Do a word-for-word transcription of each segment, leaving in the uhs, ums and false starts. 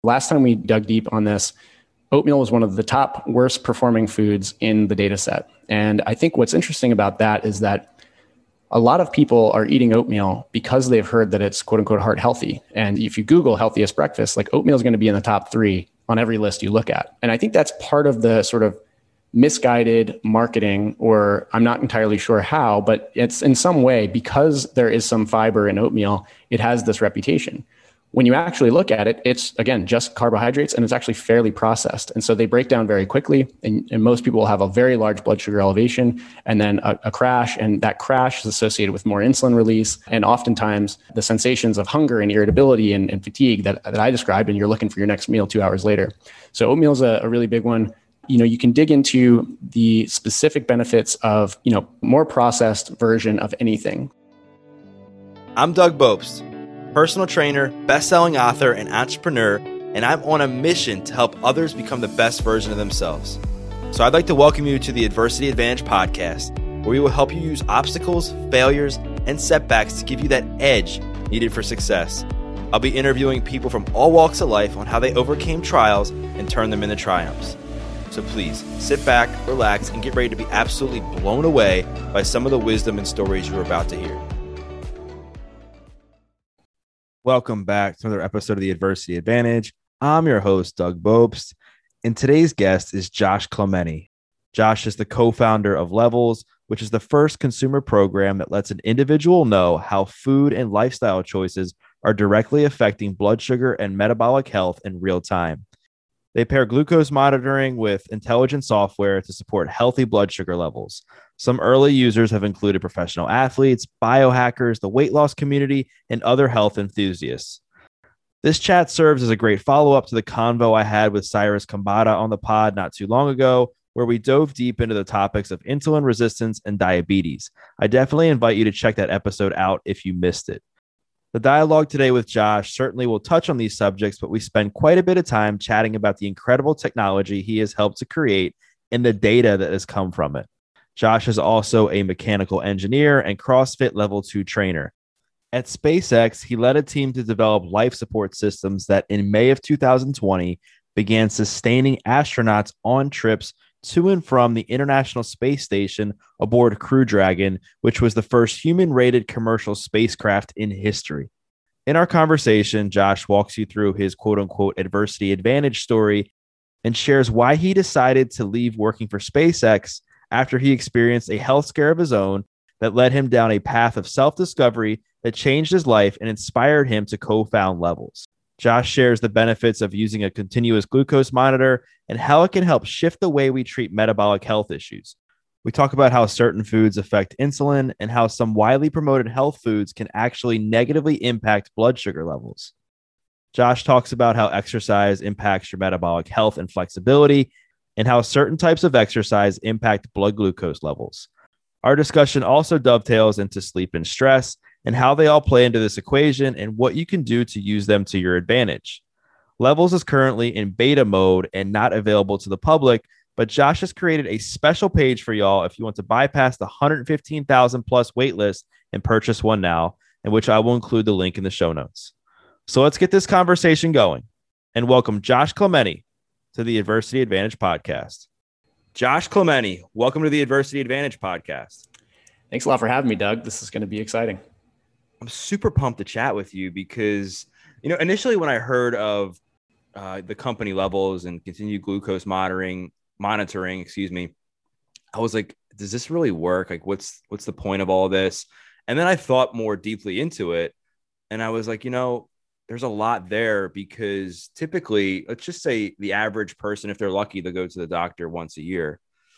Last time we dug deep on this, oatmeal was one of the top worst performing foods in the data set. And I think what's interesting about that is that a lot of people are eating oatmeal because they've heard that it's quote unquote heart healthy. And if you Google healthiest breakfast, like oatmeal is going to be in the top three on every list you look at. And I think that's part of the sort of misguided marketing, or I'm not entirely sure how, but it's in some way, because there is some fiber in oatmeal, it has this reputation. When you actually look at it, it's, again, just carbohydrates, and it's actually fairly processed. And so they break down very quickly, and, and most people will have a very large blood sugar elevation and then a, a crash. And that crash is associated with more insulin release. And oftentimes the sensations of hunger and irritability and, and fatigue that, that I described, and you're looking for your next meal two hours later. So oatmeal is a, a really big one. You know, you can dig into the specific benefits of, you know, more processed version of anything. I'm Doug Bopst, personal trainer, best-selling author, and entrepreneur, and I'm on a mission to help others become the best version of themselves. So I'd like to welcome you to the Adversity Advantage podcast, where we will help you use obstacles, failures, and setbacks to give you that edge needed for success. I'll be interviewing people from all walks of life on how they overcame trials and turned them into triumphs. So please sit back, relax, and get ready to be absolutely blown away by some of the wisdom and stories you're about to hear. Welcome back to another episode of the Adversity Advantage. I'm your host, Doug Bopst, and today's guest is Josh Clemente. Josh is the co-founder of Levels, which is the first consumer program that lets an individual know how food and lifestyle choices are directly affecting blood sugar and metabolic health in real time. They pair glucose monitoring with intelligent software to support healthy blood sugar levels. Some early users have included professional athletes, biohackers, the weight loss community, and other health enthusiasts. This chat serves as a great follow-up to the convo I had with Cyrus Khambatta on the pod not too long ago, where we dove deep into the topics of insulin resistance and diabetes. I definitely invite you to check that episode out if you missed it. The dialogue today with Josh certainly will touch on these subjects, but we spend quite a bit of time chatting about the incredible technology he has helped to create and the data that has come from it. Josh is also a mechanical engineer and CrossFit Level two trainer. At SpaceX, he led a team to develop life support systems that in May of two thousand twenty began sustaining astronauts on trips to and from the International Space Station aboard Crew Dragon, which was the first human-rated commercial spacecraft in history. In our conversation, Josh walks you through his quote-unquote adversity advantage story and shares why he decided to leave working for SpaceX after he experienced a health scare of his own that led him down a path of self-discovery that changed his life and inspired him to co-found Levels. Josh shares the benefits of using a continuous glucose monitor and how it can help shift the way we treat metabolic health issues. We talk about how certain foods affect insulin and how some widely promoted health foods can actually negatively impact blood sugar levels. Josh talks about how exercise impacts your metabolic health and flexibility, and how certain types of exercise impact blood glucose levels. Our discussion also dovetails into sleep and stress, and how they all play into this equation and what you can do to use them to your advantage. Levels is currently in beta mode and not available to the public, but Josh has created a special page for y'all if you want to bypass the one hundred fifteen thousand plus waitlist and purchase one now, in which I will include the link in the show notes. So let's get this conversation going and welcome Josh Clemente to the Adversity Advantage podcast. Josh Clemente, welcome to the Adversity Advantage podcast. Thanks a lot for having me, Doug. This is going to be exciting. I'm super pumped to chat with you because, you know, initially when I heard of uh, the company Levels and continued glucose monitoring, monitoring, excuse me, I was like, does this really work? Like, what's what's the point of all this? And then I thought more deeply into it, and I was like, you know, there's a lot there because typically, let's just say the average person, if they're lucky, they'll go to the doctor once a year,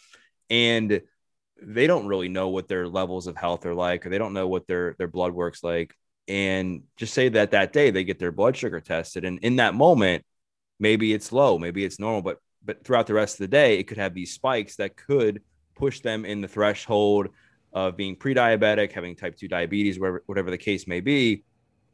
and they don't really know what their levels of health are like, or they don't know what their, their blood works like. And just say that that day they get their blood sugar tested. And in that moment, maybe it's low, maybe it's normal, but, but throughout the rest of the day, it could have these spikes that could push them in the threshold of being pre-diabetic, having type two diabetes, whatever, whatever the case may be.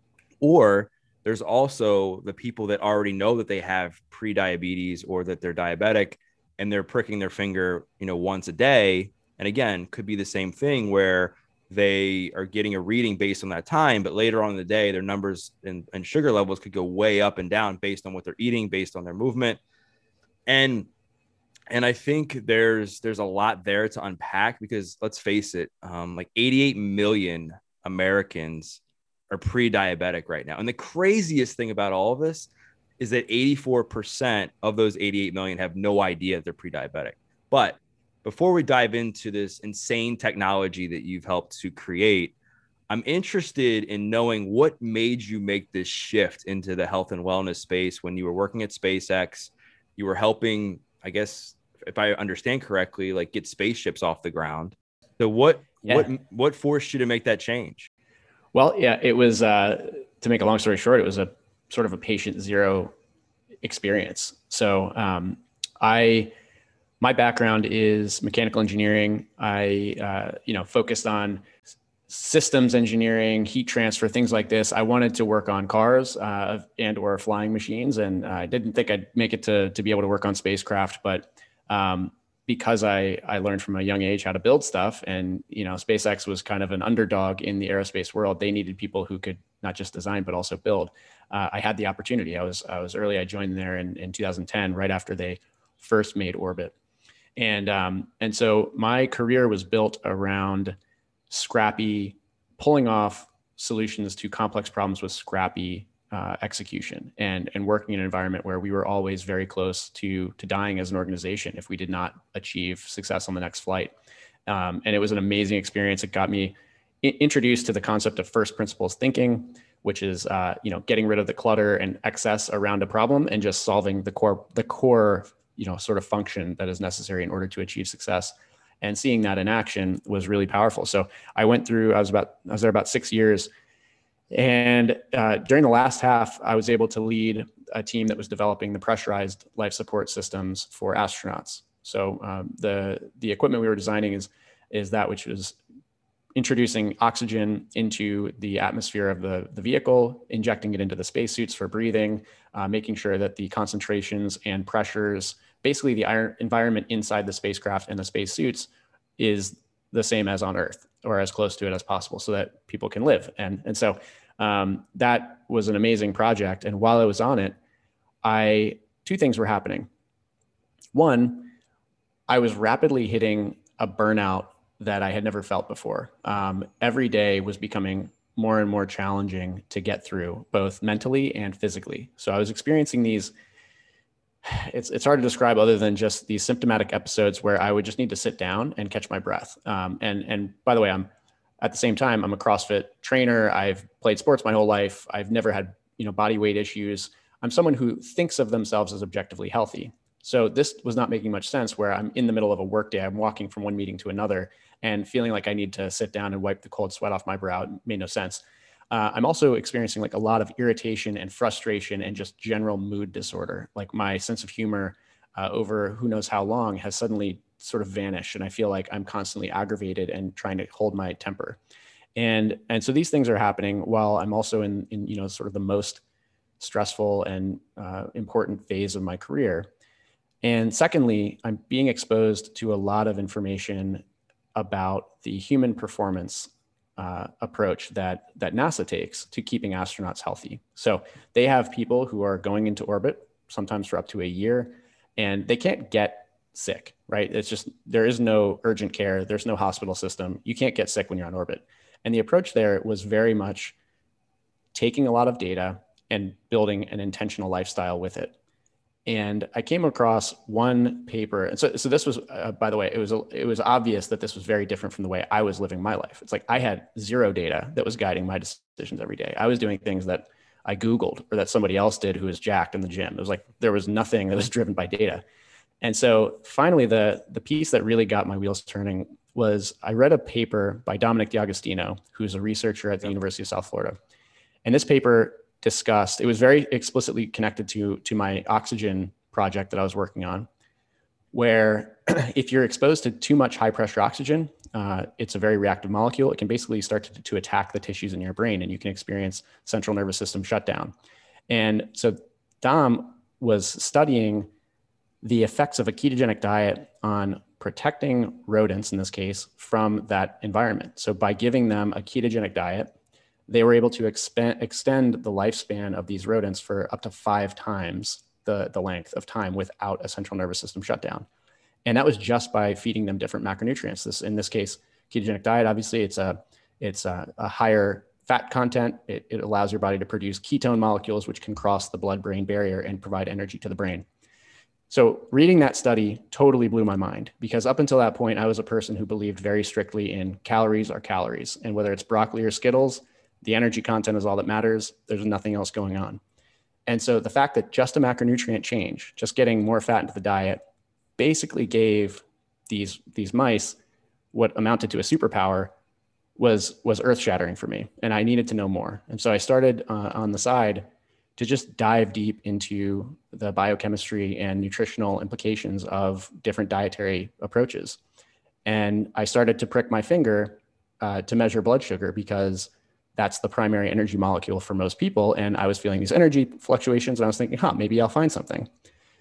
Or there's also the people that already know that they have pre-diabetes or that they're diabetic, and they're pricking their finger, you know, once a day. And again, could be the same thing where they are getting a reading based on that time, but later on in the day, their numbers and, and sugar levels could go way up and down based on what they're eating, based on their movement. And and I think there's there's a lot there to unpack, because let's face it, um, like eighty-eight million Americans are pre-diabetic right now. And the craziest thing about all of this is that eighty-four percent of those eighty-eight million have no idea that they're pre-diabetic. But before we dive into this insane technology that you've helped to create, I'm interested in knowing what made you make this shift into the health and wellness space when you were working at SpaceX. You were helping, I guess, if I understand correctly, like get spaceships off the ground. So what, yeah. what, what forced you to make that change? Well, yeah, it was, uh, to make a long story short, it was a sort of a patient zero experience. So um, I, my background is mechanical engineering. I, uh, you know, focused on systems engineering, heat transfer, things like this. I wanted to work on cars uh, and or flying machines. And I didn't think I'd make it to, to be able to work on spacecraft, but um, because I, I learned from a young age how to build stuff, and, you know, SpaceX was kind of an underdog in the aerospace world. They needed people who could not just design, but also build. Uh, I had the opportunity. I was, I was early. I joined there in, in two thousand ten, right after they first made orbit. And, um, and so my career was built around scrappy, pulling off solutions to complex problems with scrappy uh, execution, and, and working in an environment where we were always very close to, to dying as an organization if we did not achieve success on the next flight. Um, and it was an amazing experience. It got me I- introduced to the concept of first principles thinking, which is, uh, you know, getting rid of the clutter and excess around a problem and just solving the core, the core, you know, sort of function that is necessary in order to achieve success. And seeing that in action was really powerful. So I went through, I was about, I was there about six years. And uh, during the last half, I was able to lead a team that was developing the pressurized life support systems for astronauts. So um, the, the equipment we were designing is, is that which was introducing oxygen into the atmosphere of the, the vehicle, injecting it into the spacesuits for breathing, uh, making sure that the concentrations and pressures, basically the iron environment inside the spacecraft and the spacesuits, is the same as on Earth, or as close to it as possible, so that people can live. And, and so um, that was an amazing project. And while I was on it, I, two things were happening. One, I was rapidly hitting a burnout that I had never felt before. Um, every day was becoming more and more challenging to get through, both mentally and physically. So I was experiencing these, it's it's hard to describe other than just these symptomatic episodes where I would just need to sit down and catch my breath. Um, and, and by the way, I'm at the same time, I'm a CrossFit trainer. I've played sports my whole life. I've never had, you know, body weight issues. I'm someone who thinks of themselves as objectively healthy. So this was not making much sense, where I'm in the middle of a work day. I'm walking from one meeting to another and feeling like I need to sit down and wipe the cold sweat off my brow. It made no sense. Uh, I'm also experiencing like a lot of irritation and frustration and just general mood disorder. Like my sense of humor uh, over who knows how long has suddenly sort of vanished. And I feel like I'm constantly aggravated and trying to hold my temper. And, and so these things are happening while I'm also in, in, you know, sort of the most stressful and uh, important phase of my career. And secondly, I'm being exposed to a lot of information about the human performance uh, approach that, that NASA takes to keeping astronauts healthy. So they have people who are going into orbit, sometimes for up to a year, and they can't get sick, right? It's just, there is no urgent care. There's no hospital system. You can't get sick when you're on orbit. And the approach there was very much taking a lot of data and building an intentional lifestyle with it. And I came across one paper. And so, so this was, uh, by the way, it was, it was obvious that this was very different from the way I was living my life. It's like I had zero data that was guiding my decisions every day. I was doing things that I Googled or that somebody else did who was jacked in the gym. It was like, there was nothing that was driven by data. And so finally, the, the piece that really got my wheels turning was I read a paper by Dominic D'Agostino, who's a researcher at the University of South Florida. And this paper discussed, it was very explicitly connected to, to my oxygen project that I was working on, where if you're exposed to too much high pressure oxygen, uh, it's a very reactive molecule. It can basically start to, to attack the tissues in your brain, and you can experience central nervous system shutdown. And so Dom was studying the effects of a ketogenic diet on protecting rodents, in this case, from that environment. So by giving them a ketogenic diet, they were able to expand, extend the lifespan of these rodents for up to five times the, the length of time without a central nervous system shutdown. And that was just by feeding them different macronutrients. This, in this case, ketogenic diet, obviously it's a, it's a, a higher fat content. It, it allows your body to produce ketone molecules, which can cross the blood-brain barrier and provide energy to the brain. So reading that study totally blew my mind, because up until that point, I was a person who believed very strictly in calories are calories. And whether it's broccoli or Skittles, the energy content is all that matters. There's nothing else going on. And so the fact that just a macronutrient change, just getting more fat into the diet, basically gave these, these mice what amounted to a superpower was, was earth-shattering for me. And I needed to know more. And so I started uh, on the side to just dive deep into the biochemistry and nutritional implications of different dietary approaches. And I started to prick my finger uh, to measure blood sugar, because that's the primary energy molecule for most people. And I was feeling these energy fluctuations, and I was thinking, huh, maybe I'll find something.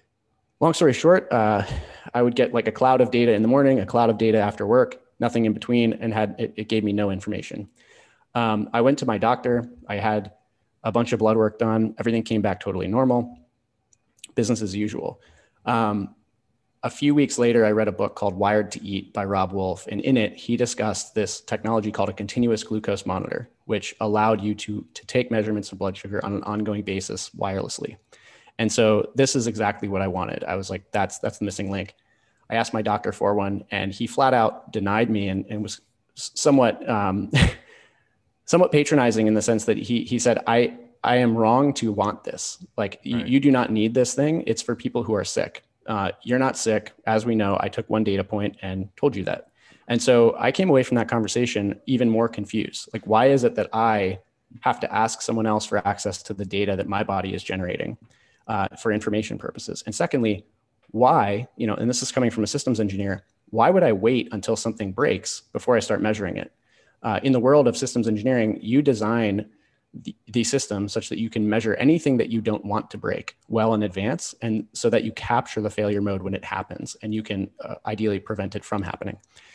Long story short, uh, I would get like a cloud of data in the morning, a cloud of data after work, nothing in between, and had it, it gave me no information. Um, I went to my doctor. I had a bunch of blood work done. Everything came back totally normal, business as usual. Um, a few weeks later, I read a book called Wired to Eat by Rob Wolf. And in it, he discussed this technology called a continuous glucose monitor, which allowed you to, to take measurements of blood sugar on an ongoing basis wirelessly. And so this is exactly what I wanted. I was like, that's, that's the missing link. I asked my doctor for one, and he flat out denied me, and, and was somewhat, um, somewhat patronizing in the sense that he, he said, I, I am wrong to want this. Like, right. you, you do not need this thing. It's for people who are sick. Uh, you're not sick. As we know, I took one data point and told you that. And so I came away from that conversation even more confused. Like, why is it that I have to ask someone else for access to the data that my body is generating uh, for information purposes? And secondly, why, you know, and this is coming from a systems engineer, why would I wait until something breaks before I start measuring it? Uh, in the world of systems engineering, you design the, the system such that you can measure anything that you don't want to break well in advance, and so that you capture the failure mode when it happens, and you can uh, ideally prevent it from happening.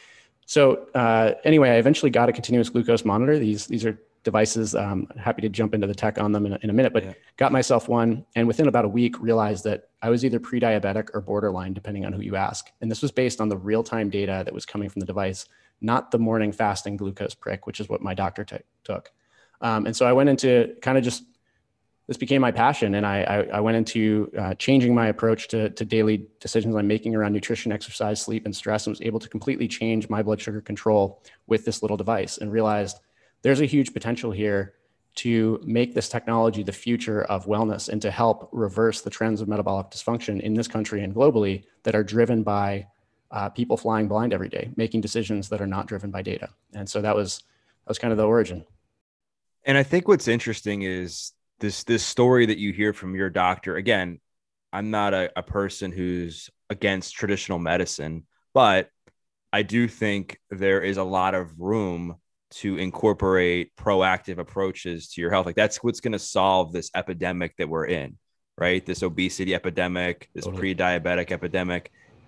So uh, anyway, I eventually got a continuous glucose monitor. These, these are devices. Um, happy to jump into the tech on them in a, in a minute, but yeah. Got myself one. And within about a week, realized that I was either pre-diabetic or borderline, depending on who you ask. And this was based on the real-time data that was coming from the device, not the morning fasting glucose prick, which is what my doctor t- took. Um, and so I went into kind of just, this became my passion. And I, I, I went into uh, changing my approach to, to daily decisions I'm making around nutrition, exercise, sleep, and stress, and was able to completely change my blood sugar control with this little device, and realized there's a huge potential here to make this technology the future of wellness, and to help reverse the trends of metabolic dysfunction in this country and globally that are driven by uh, people flying blind every day, making decisions that are not driven by data. And so that was, that was kind of the origin. And I think what's interesting is this, this story that you hear from your doctor. Again, I'm not a, a person who's against traditional medicine, but I do think there is a lot of room to incorporate proactive approaches to your health. Like, that's what's going to solve this epidemic that we're in, right? This obesity epidemic, this totally. pre-diabetic epidemic.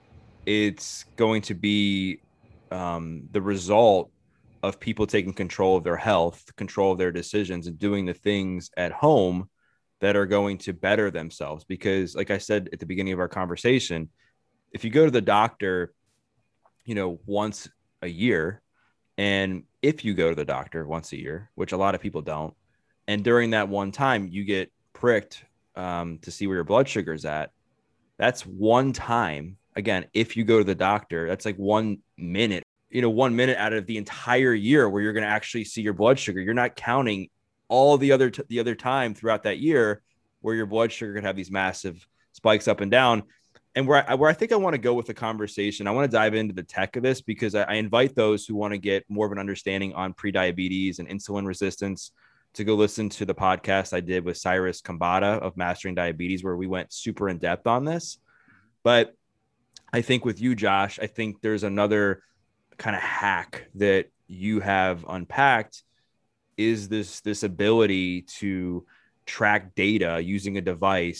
It's going to be um, the result of people taking control of their health, control of their decisions, and doing the things at home that are going to better themselves. Because like I said at the beginning of our conversation, if you go to the doctor, you know, once a year, and if you go to the doctor once a year, which a lot of people don't, and during that one time you get pricked um, to see where your blood sugar is at, that's one time. Again, if you go to the doctor, that's like one minute, you know, one minute out of the entire year where you're going to actually see your blood sugar. You're not counting all the other, t- the other time throughout that year where your blood sugar could have these massive spikes up and down. And where I, where I think I want to go with the conversation, I want to dive into the tech of this, because I, I invite those who want to get more of an understanding on prediabetes and insulin resistance to go listen to the podcast I did with Cyrus Kambata of Mastering Diabetes, where we went super in depth on this. But I think with you, Josh, I think there's another kind of hack that you have unpacked, is this, this ability to track data using a device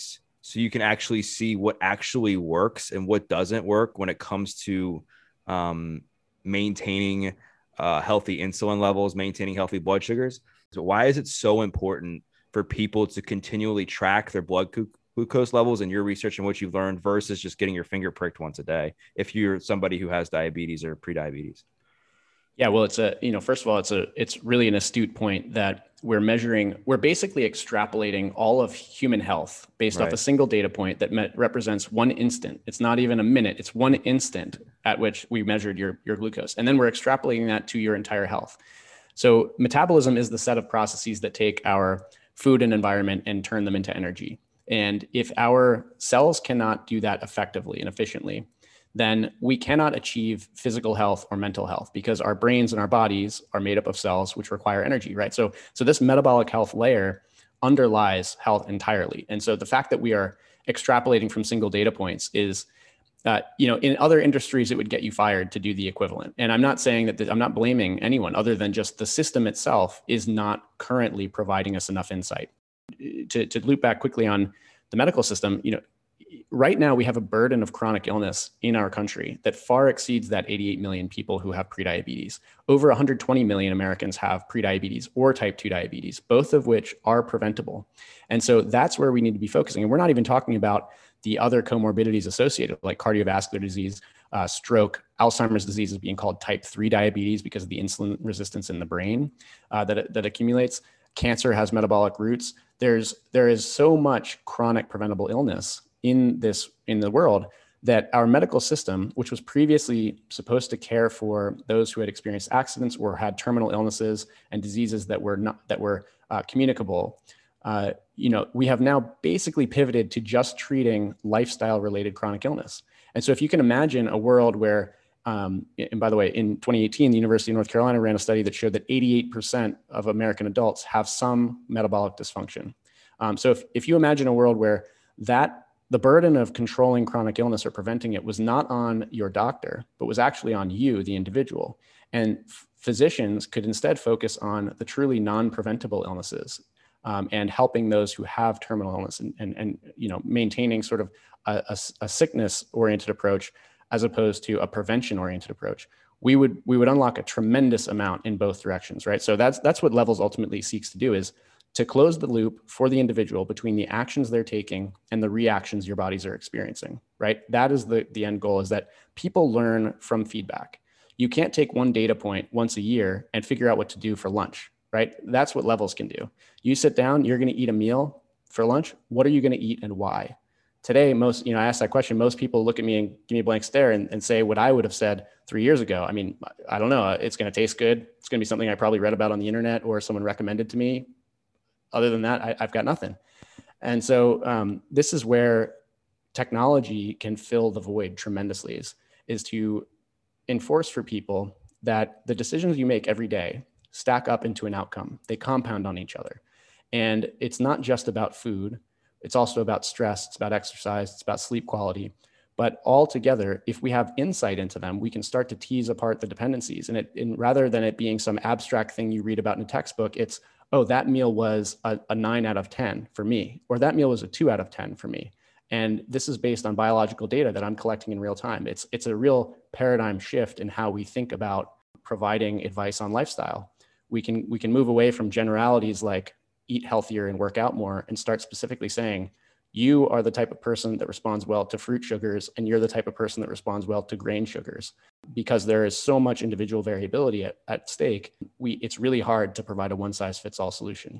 so you can actually see what actually works and what doesn't work when it comes to um, maintaining uh, healthy insulin levels, maintaining healthy blood sugars. So why is it so important for people to continually track their blood glucose levels in your research and what you've learned versus just getting your finger pricked once a day if you're somebody who has diabetes or prediabetes? Yeah, well, it's a, you know, first of all, it's a, it's really an astute point that we're measuring, we're basically extrapolating all of human health based Right. off a single data point that met, represents one instant. It's not even a minute. It's one instant at which we measured your, your glucose. And then we're extrapolating that to your entire health. So metabolism is the set of processes that take our food and environment and turn them into energy. And if our cells cannot do that effectively and efficiently, then we cannot achieve physical health or mental health because our brains and our bodies are made up of cells which require energy, right? So, so this metabolic health layer underlies health entirely. And so the fact that we are extrapolating from single data points is, uh, you know, in other industries, it would get you fired to do the equivalent. And I'm not saying that, th- I'm not blaming anyone other than just the system itself is not currently providing us enough insight. To, to loop back quickly on the medical system, you know, right now we have a burden of chronic illness in our country that far exceeds that eighty-eight million people who have prediabetes. Over one hundred twenty million Americans have prediabetes or type two diabetes, both of which are preventable. And so that's where we need to be focusing. And we're not even talking about the other comorbidities associated like cardiovascular disease, uh, stroke, Alzheimer's disease is being called type three diabetes because of the insulin resistance in the brain uh, that, that accumulates. Cancer has metabolic roots. There's, there is so much chronic preventable illness in this, in the world that our medical system, which was previously supposed to care for those who had experienced accidents or had terminal illnesses and diseases that were not, that were uh, communicable, uh, you know, we have now basically pivoted to just treating lifestyle related chronic illness. And so if you can imagine a world where, um, and by the way, in twenty eighteen, the University of North Carolina ran a study that showed that eighty-eight percent of American adults have some metabolic dysfunction. Um, so if, if you imagine a world where that the burden of controlling chronic illness or preventing it was not on your doctor, but was actually on you, the individual, and f- physicians could instead focus on the truly non-preventable illnesses um, and helping those who have terminal illness and, and, and you know, maintaining sort of a, a, a sickness-oriented approach as opposed to a prevention-oriented approach, we would we would unlock a tremendous amount in both directions, right? So that's that's what Levels ultimately seeks to do, is to close the loop for the individual between the actions they're taking and the reactions your bodies are experiencing, right? That is the, the end goal, is that people learn from feedback. You can't take one data point once a year and figure out what to do for lunch, right? That's what Levels can do. You sit down, you're going to eat a meal for lunch. What are you going to eat and why? Today, most, you know, I asked that question, most people look at me and give me a blank stare and, and say what I would have said three years ago. I mean, I don't know. It's going to taste good. It's going to be something I probably read about on the internet or someone recommended to me. Other than that, I, I've got nothing. And so um, this is where technology can fill the void tremendously, is, is to enforce for people that the decisions you make every day stack up into an outcome. They compound on each other. And it's not just about food. It's also about stress. It's about exercise. It's about sleep quality. But all together, if we have insight into them, we can start to tease apart the dependencies. And, it, and rather than it being some abstract thing you read about in a textbook, it's, oh, that meal was a, a nine out of ten for me, or that meal was a two out of ten for me. And this is based on biological data that I'm collecting in real time. It's, it's a real paradigm shift in how we think about providing advice on lifestyle. We can, we can move away from generalities like eat healthier and work out more and start specifically saying, you are the type of person that responds well to fruit sugars, and you're the type of person that responds well to grain sugars. Because there is so much individual variability at, at stake, we, it's really hard to provide a one-size-fits-all solution.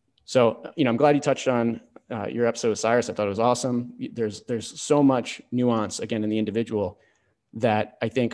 So, you know, I'm glad you touched on uh, your episode with Cyrus. I thought it was awesome. There's, there's so much nuance, again, in the individual that I think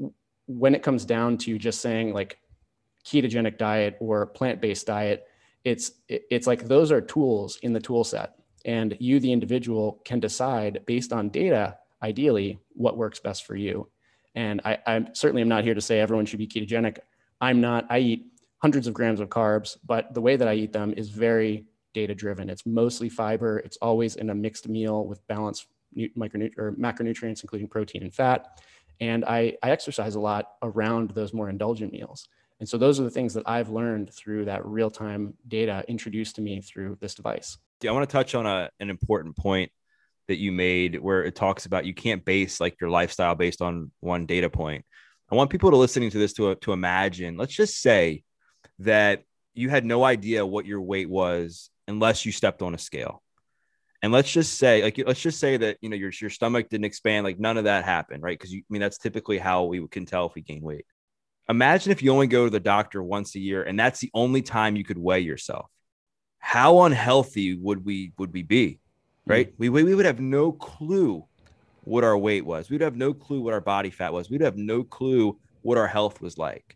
when it comes down to just saying like ketogenic diet or plant-based diet, it's, it's like those are tools in the tool set. And you, the individual, can decide based on data, ideally, what works best for you. And I, I certainly am not here to say everyone should be ketogenic. I'm not. I eat hundreds of grams of carbs, but the way that I eat them is very data-driven. It's mostly fiber. It's always in a mixed meal with balanced micronut- or macronutrients, including protein and fat. And I, I exercise a lot around those more indulgent meals. And so those are the things that I've learned through that real-time data introduced to me through this device. I want to touch on a, an important point that you made where it talks about you can't base like your lifestyle based on one data point. I want people to listening to this to, to imagine, let's just say that you had no idea what your weight was unless you stepped on a scale. And let's just say, like, let's just say that, you know, your, your stomach didn't expand, like none of that happened, right? Because you, I mean, that's typically how we can tell if we gain weight. Imagine if you only go to the doctor once a year and that's the only time you could weigh yourself. How unhealthy would we, would we be, right? Mm. We, we would have no clue what our weight was. We'd have no clue what our body fat was. We'd have no clue what our health was like.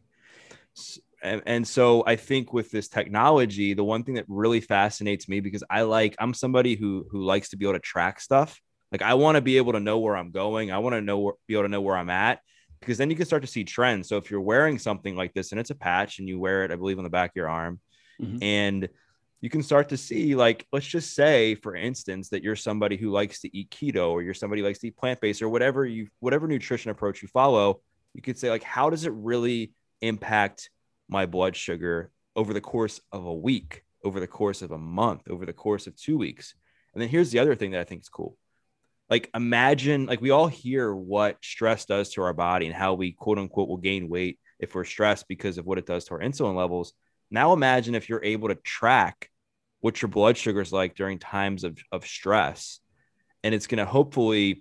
And, and so I think with this technology, the one thing that really fascinates me, because I like, I'm somebody who, who likes to be able to track stuff. Like I want to be able to know where I'm going. I want to know, be able to know where I'm at, because then you can start to see trends. So if you're wearing something like this and it's a patch and you wear it, I believe on the back of your arm, mm-hmm. and you can start to see, like, let's just say, for instance, that you're somebody who likes to eat keto, or you're somebody who likes to eat plant-based, or whatever you, whatever nutrition approach you follow, you could say like, how does it really impact my blood sugar over the course of a week, over the course of a month, over the course of two weeks. And then here's the other thing that I think is cool. Like imagine, like we all hear what stress does to our body and how we quote unquote will gain weight if we're stressed because of what it does to our insulin levels. Now imagine if you're able to track what your blood sugar is like during times of, of stress. And it's going to hopefully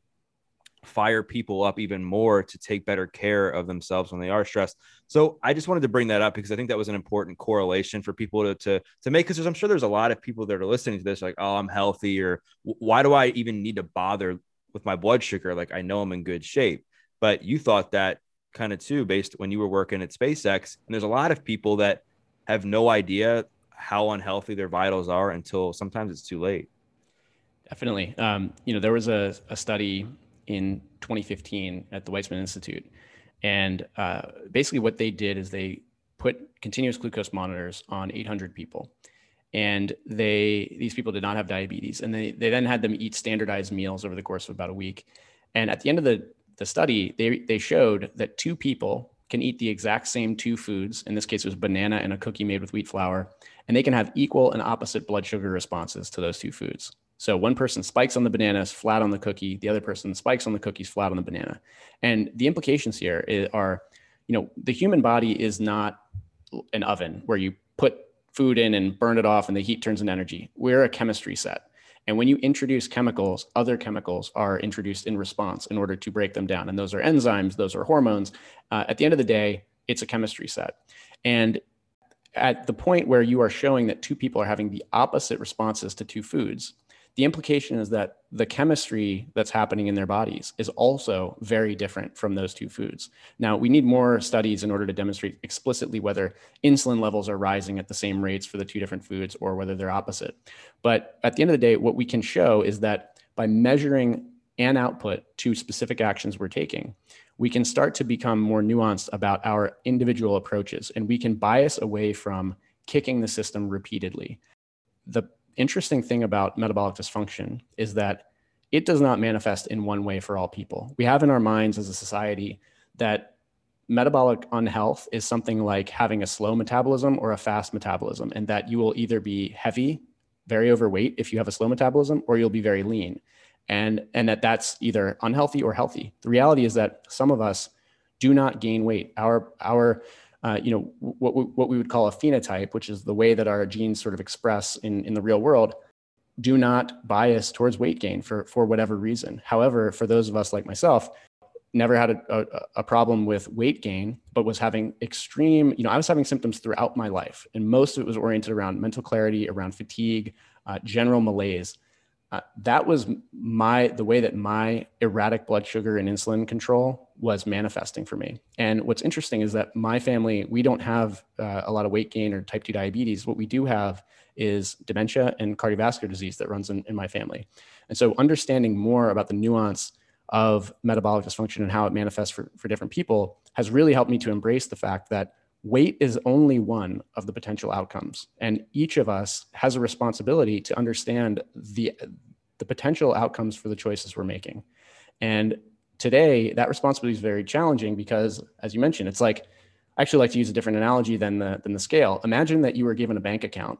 fire people up even more to take better care of themselves when they are stressed. So I just wanted to bring that up because I think that was an important correlation for people to, to, to make, because I'm sure there's a lot of people that are listening to this, like, oh, I'm healthy, or why do I even need to bother with my blood sugar? Like, I know I'm in good shape. But you thought that kind of too, based when you were working at SpaceX. And there's a lot of people that have no idea how unhealthy their vitals are until sometimes it's too late. Definitely. Um, you know, there was a, a study in twenty fifteen at the Weizmann Institute. And uh, basically what they did is they put continuous glucose monitors on eight hundred people. And they these people did not have diabetes. And they, they then had them eat standardized meals over the course of about a week. And at the end of the, the study, they, they showed that two people can eat the exact same two foods. In this case, it was banana and a cookie made with wheat flour. And they can have equal and opposite blood sugar responses to those two foods. So one person spikes on the bananas, flat on the cookie. The other person spikes on the cookies, flat on the banana. And the implications here are, you know, the human body is not an oven where you put food in and burn it off and the heat turns into energy. We're a chemistry set. And when you introduce chemicals, other chemicals are introduced in response in order to break them down. And those are enzymes, those are hormones. Uh, at the end of the day, it's a chemistry set. And at the point where you are showing that two people are having the opposite responses to two foods, the implication is that the chemistry that's happening in their bodies is also very different from those two foods. Now, we need more studies in order to demonstrate explicitly whether insulin levels are rising at the same rates for the two different foods or whether they're opposite. But at the end of the day, what we can show is that by measuring an output to specific actions we're taking, we can start to become more nuanced about our individual approaches, and we can bias away from kicking the system repeatedly. The interesting thing about metabolic dysfunction is that it does not manifest in one way for all people. We have in our minds as a society that metabolic unhealth is something like having a slow metabolism or a fast metabolism, and that you will either be heavy, very overweight if you have a slow metabolism, or you'll be very lean. And, and that that's either unhealthy or healthy. The reality is that some of us do not gain weight. Our, our Uh, you know, what we, what we would call a phenotype, which is the way that our genes sort of express in, in the real world, do not bias towards weight gain for, for whatever reason. However, for those of us like myself, never had a, a, a problem with weight gain, but was having extreme, you know, I was having symptoms throughout my life. And most of it was oriented around mental clarity, around fatigue, uh, general malaise. Uh, that was my the way that my erratic blood sugar and insulin control was manifesting for me. And what's interesting is that my family, we don't have uh, a lot of weight gain or type two diabetes. What we do have is dementia and cardiovascular disease that runs in, in my family. And so understanding more about the nuance of metabolic dysfunction and how it manifests for, for different people has really helped me to embrace the fact that weight is only one of the potential outcomes. And each of us has a responsibility to understand the, the potential outcomes for the choices we're making. And today, that responsibility is very challenging because, as you mentioned, it's like, I actually like to use a different analogy than the, than the scale. Imagine that you were given a bank account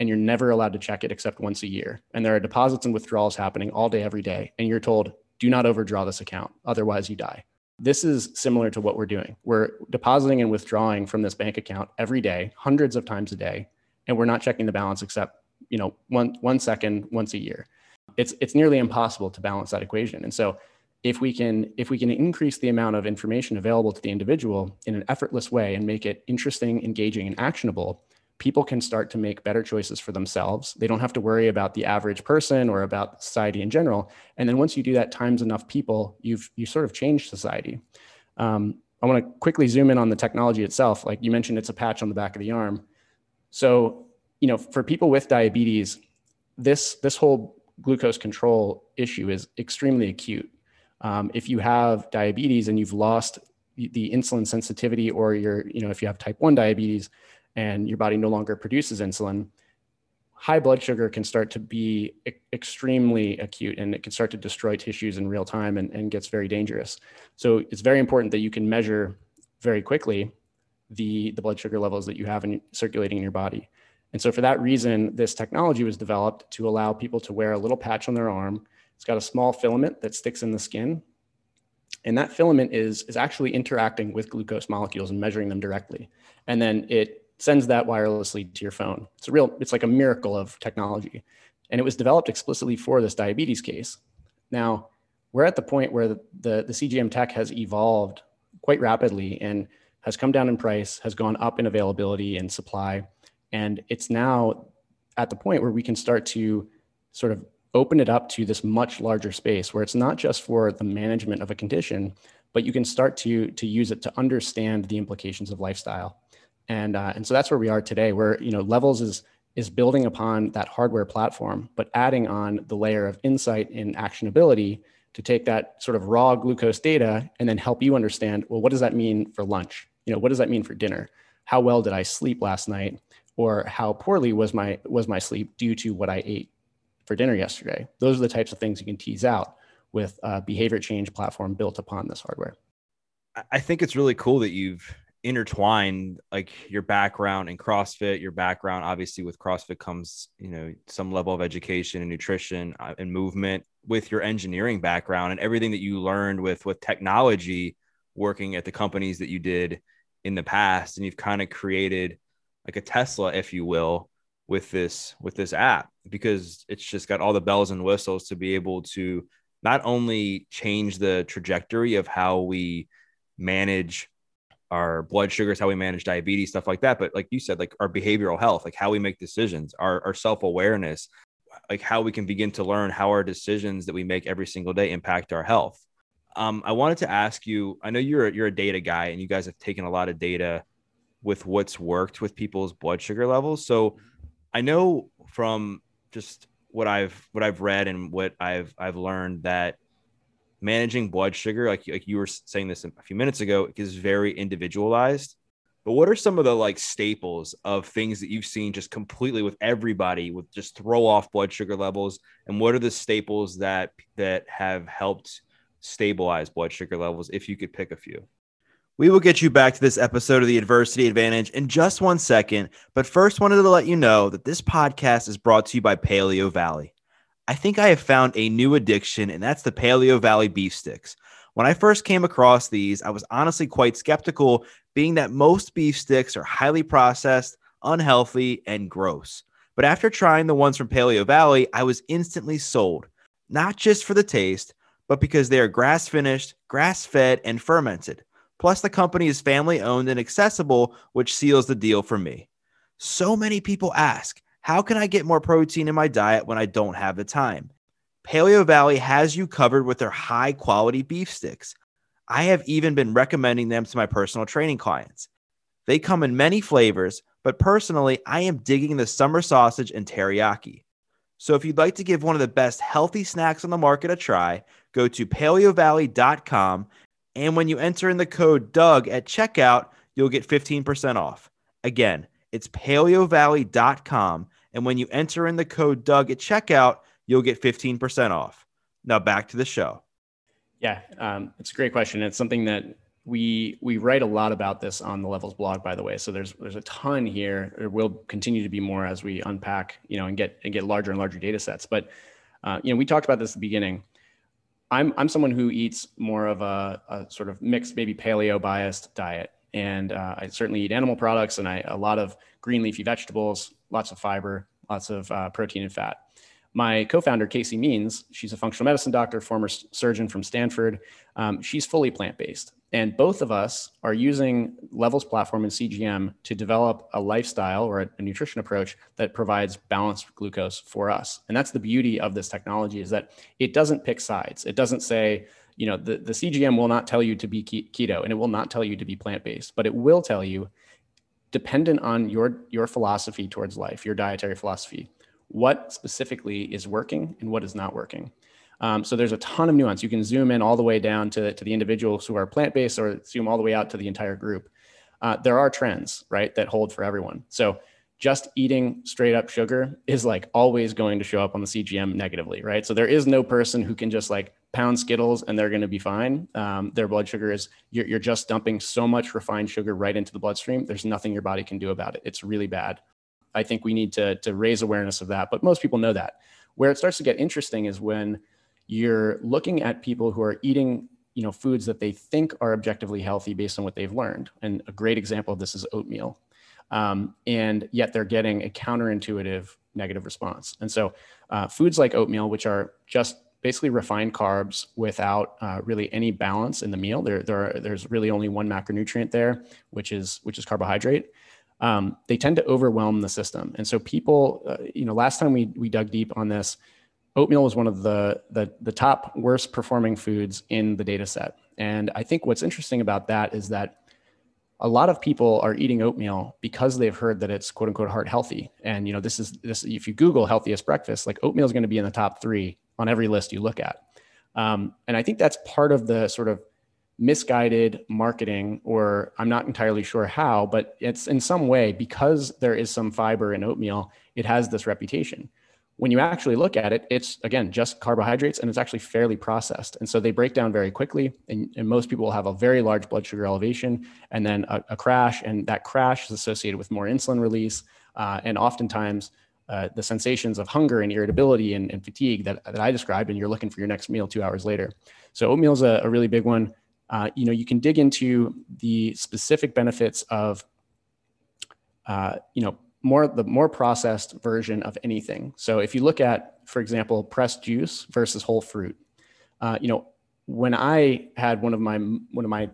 and you're never allowed to check it except once a year. And there are deposits and withdrawals happening all day, every day. And you're told, do not overdraw this account, otherwise you die. This is similar to what we're doing. We're depositing and withdrawing from this bank account every day, hundreds of times a day, and we're not checking the balance except, you know, one one second once a year. It's it's nearly impossible to balance that equation. And so if we can if we can increase the amount of information available to the individual in an effortless way and make it interesting, engaging, and actionable, people can start to make better choices for themselves. They don't have to worry about the average person or about society in general. And then once you do that times enough people, you've you sort of changed society. Um, I want to quickly zoom in on the technology itself. Like you mentioned, it's a patch on the back of the arm. So, you know, for people with diabetes, this this whole glucose control issue is extremely acute. Um, if you have diabetes and you've lost the, the insulin sensitivity, or you're, you know, if you have type one diabetes and your body no longer produces insulin, high blood sugar can start to be e- extremely acute, and it can start to destroy tissues in real time and, and gets very dangerous. So it's very important that you can measure very quickly the, the blood sugar levels that you have in, circulating in your body. And so for that reason, this technology was developed to allow people to wear a little patch on their arm. It's got a small filament that sticks in the skin. And that filament is, is actually interacting with glucose molecules and measuring them directly. And then it sends that wirelessly to your phone. It's a real, it's like a miracle of technology. And it was developed explicitly for this diabetes case. Now, we're at the point where the, the, the C G M tech has evolved quite rapidly and has come down in price, has gone up in availability and supply. And it's now at the point where we can start to sort of open it up to this much larger space where it's not just for the management of a condition, but you can start to, to use it to understand the implications of lifestyle. And, uh, and so that's where we are today, where, you know, Levels is, is building upon that hardware platform, but adding on the layer of insight and actionability to take that sort of raw glucose data and then help you understand, well, what does that mean for lunch? You know, what does that mean for dinner? How well did I sleep last night? Or how poorly was my, was my sleep due to what I ate for dinner yesterday? Those are the types of things you can tease out with a behavior change platform built upon this hardware. I think it's really cool that you've intertwined like your background in CrossFit, your background, obviously with CrossFit comes, you know, some level of education and nutrition uh, and movement with your engineering background and everything that you learned with, with technology working at the companies that you did in the past. And you've kind of created like a Tesla, if you will, with this, with this app, because it's just got all the bells and whistles to be able to not only change the trajectory of how we manage our blood sugars, how we manage diabetes, stuff like that. But like you said, like our behavioral health, like how we make decisions, our, our self-awareness, like how we can begin to learn how our decisions that we make every single day impact our health. Um, I wanted to ask you, I know you're, you're a data guy and you guys have taken a lot of data with what's worked with people's blood sugar levels. So I know from just what I've, what I've read and what I've, I've learned that managing blood sugar, like, like you were saying this a few minutes ago, is very individualized. But what are some of the like staples of things that you've seen just completely with everybody with just throw off blood sugar levels? And what are the staples that, that have helped stabilize blood sugar levels, if you could pick a few? We will get you back to this episode of the Adversity Advantage in just one second. But first, wanted to let you know that this podcast is brought to you by Paleo Valley. I think I have found a new addiction, and that's the Paleo Valley beef sticks. When I first came across these, I was honestly quite skeptical, being that most beef sticks are highly processed, unhealthy, and gross. But after trying the ones from Paleo Valley, I was instantly sold, not just for the taste, but because they are grass-finished, grass-fed, and fermented. Plus, the company is family-owned and accessible, which seals the deal for me. So many people ask, how can I get more protein in my diet when I don't have the time? Paleo Valley has you covered with their high-quality beef sticks. I have even been recommending them to my personal training clients. They come in many flavors, but personally, I am digging the summer sausage and teriyaki. So if you'd like to give one of the best healthy snacks on the market a try, go to paleo valley dot com, and when you enter in the code Doug at checkout, you'll get fifteen percent off. Again, it's paleo valley dot com, and when you enter in the code Doug at checkout, you'll get fifteen percent off. Now back to the show. Yeah, um, it's a great question. It's something that we we write a lot about this on the Levels blog, by the way. So there's there's a ton here. There will continue to be more as we unpack, you know, and get and get larger and larger data sets. But uh, you know, we talked about this at the beginning. I'm I'm someone who eats more of a, a sort of mixed, maybe paleo biased diet, and uh, I certainly eat animal products and I a lot of green leafy vegetables, lots of fiber, lots of uh, protein and fat. My co-founder, Casey Means, she's a functional medicine doctor, former surgeon from Stanford. Um, she's fully plant-based. And both of us are using Levels platform and C G M to develop a lifestyle or a, a nutrition approach that provides balanced glucose for us. And that's the beauty of this technology, is that it doesn't pick sides. It doesn't say, you know, the, the C G M will not tell you to be keto and it will not tell you to be plant-based, but it will tell you, dependent on your, your philosophy towards life, your dietary philosophy, what specifically is working and what is not working. Um, so there's a ton of nuance. You can zoom in all the way down to, to the individuals who are plant-based, or zoom all the way out to the entire group. Uh, there are trends, right, that hold for everyone. So just eating straight up sugar is like always going to show up on the C G M negatively, right? So there is no person who can just like pound Skittles and they're going to be fine. Um, their blood sugar is, you're, you're just dumping so much refined sugar right into the bloodstream. There's nothing your body can do about it. It's really bad. I think we need to, to raise awareness of that, but most people know that. Where it starts to get interesting is when you're looking at people who are eating, you know, foods that they think are objectively healthy based on what they've learned. And a great example of this is oatmeal. Um, and yet they're getting a counterintuitive negative response. And so uh, foods like oatmeal, which are just basically refined carbs without uh, really any balance in the meal, there, there are, there's really only one macronutrient there, which is, which is carbohydrate. Um, they tend to overwhelm the system. And so people, uh, you know, last time we we dug deep on this, oatmeal was one of the, the, the top worst performing foods in the data set. And I think what's interesting about that is that a lot of people are eating oatmeal because they've heard that it's quote unquote heart healthy. And, you know, this is this, if you Google healthiest breakfast, like oatmeal is going to be in the top three on every list you look at. Um, and I think that's part of the sort of misguided marketing, or I'm not entirely sure how, but it's in some way, because there is some fiber in oatmeal, it has this reputation. When you actually look at it, it's, again, just carbohydrates, and it's actually fairly processed. And so they break down very quickly, and, and most people will have a very large blood sugar elevation and then a, a crash. And that crash is associated with more insulin release. Uh, and oftentimes uh, the sensations of hunger and irritability and, and fatigue that, that I described, and you're looking for your next meal two hours later. So oatmeal is a, a really big one. Uh, you know, you can dig into the specific benefits of, uh, you know, more the more processed version of anything. So if you look at, for example, pressed juice versus whole fruit, uh, you know, when I had one of my one of my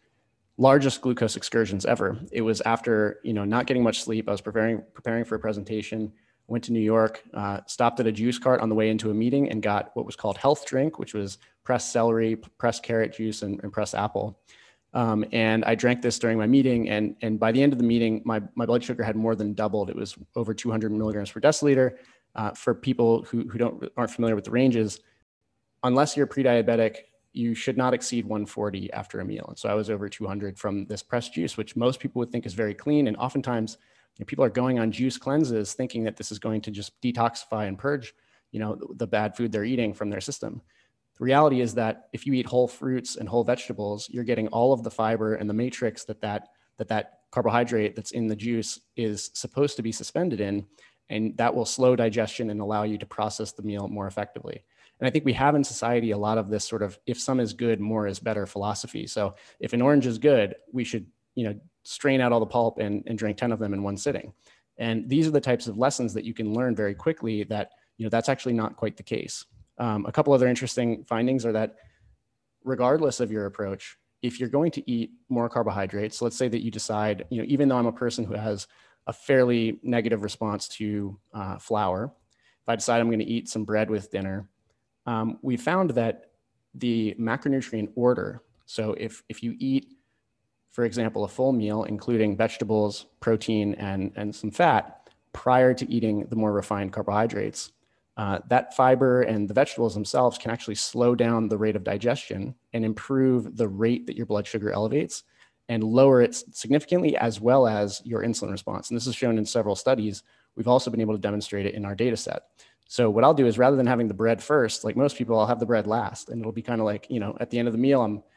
largest glucose excursions ever, it was after, you know, not getting much sleep. I was preparing preparing for a presentation. Went to New York, uh, stopped at a juice cart on the way into a meeting and got what was called health drink, which was pressed celery, pressed carrot juice, and, and pressed apple. Um, and I drank this during my meeting. And, and by the end of the meeting, my, my blood sugar had more than doubled. It was over two hundred milligrams per deciliter. Uh, for people who, who don't, aren't familiar with the ranges, unless you're pre-diabetic, you should not exceed one forty after a meal. And so I was over two hundred from this pressed juice, which most people would think is very clean. And oftentimes, you know, people are going on juice cleanses thinking that this is going to just detoxify and purge, you know, the, the bad food they're eating from their system. The reality is that if you eat whole fruits and whole vegetables, you're getting all of the fiber and the matrix that that, that, that carbohydrate that's in the juice is supposed to be suspended in, and that will slow digestion and allow you to process the meal more effectively. And I think we have in society a lot of this sort of, if some is good, more is better philosophy. So if an orange is good, we should, you know, strain out all the pulp and, and drink ten of them in one sitting. And these are the types of lessons that you can learn very quickly that, you know, that's actually not quite the case. Um, a couple other interesting findings are that regardless of your approach, if you're going to eat more carbohydrates, let's say that you decide, you know, even though I'm a person who has a fairly negative response to uh, flour, if I decide I'm going to eat some bread with dinner, um, we found that the macronutrient order, so if, if you eat, for example, a full meal, including vegetables, protein, and, and some fat, prior to eating the more refined carbohydrates, uh, that fiber and the vegetables themselves can actually slow down the rate of digestion and improve the rate that your blood sugar elevates and lower it significantly, as well as your insulin response. And this is shown in several studies. We've also been able to demonstrate it in our data set. So what I'll do is, rather than having the bread first, like most people, I'll have the bread last. And it'll be kind of like, you know, at the end of the meal, I'm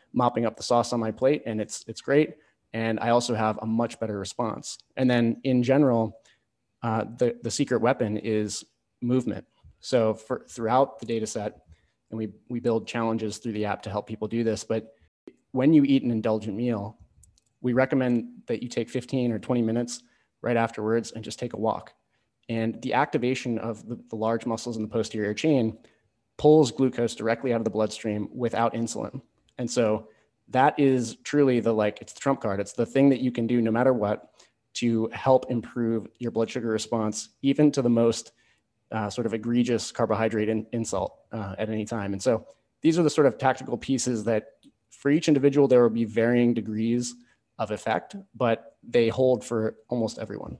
mopping up the sauce on my plate, and it's it's great. And I also have a much better response. And then in general, uh, the, the secret weapon is movement. So for throughout the data set, and we, we build challenges through the app to help people do this, but when you eat an indulgent meal, we recommend that you take fifteen or twenty minutes right afterwards and just take a walk. And the activation of the, the large muscles in the posterior chain pulls glucose directly out of the bloodstream without insulin. And so that is truly the, like, it's the trump card. It's the thing that you can do no matter what to help improve your blood sugar response, even to the most uh, sort of egregious carbohydrate in, insult uh, at any time. And so these are the sort of tactical pieces that for each individual, there will be varying degrees of effect, but they hold for almost everyone.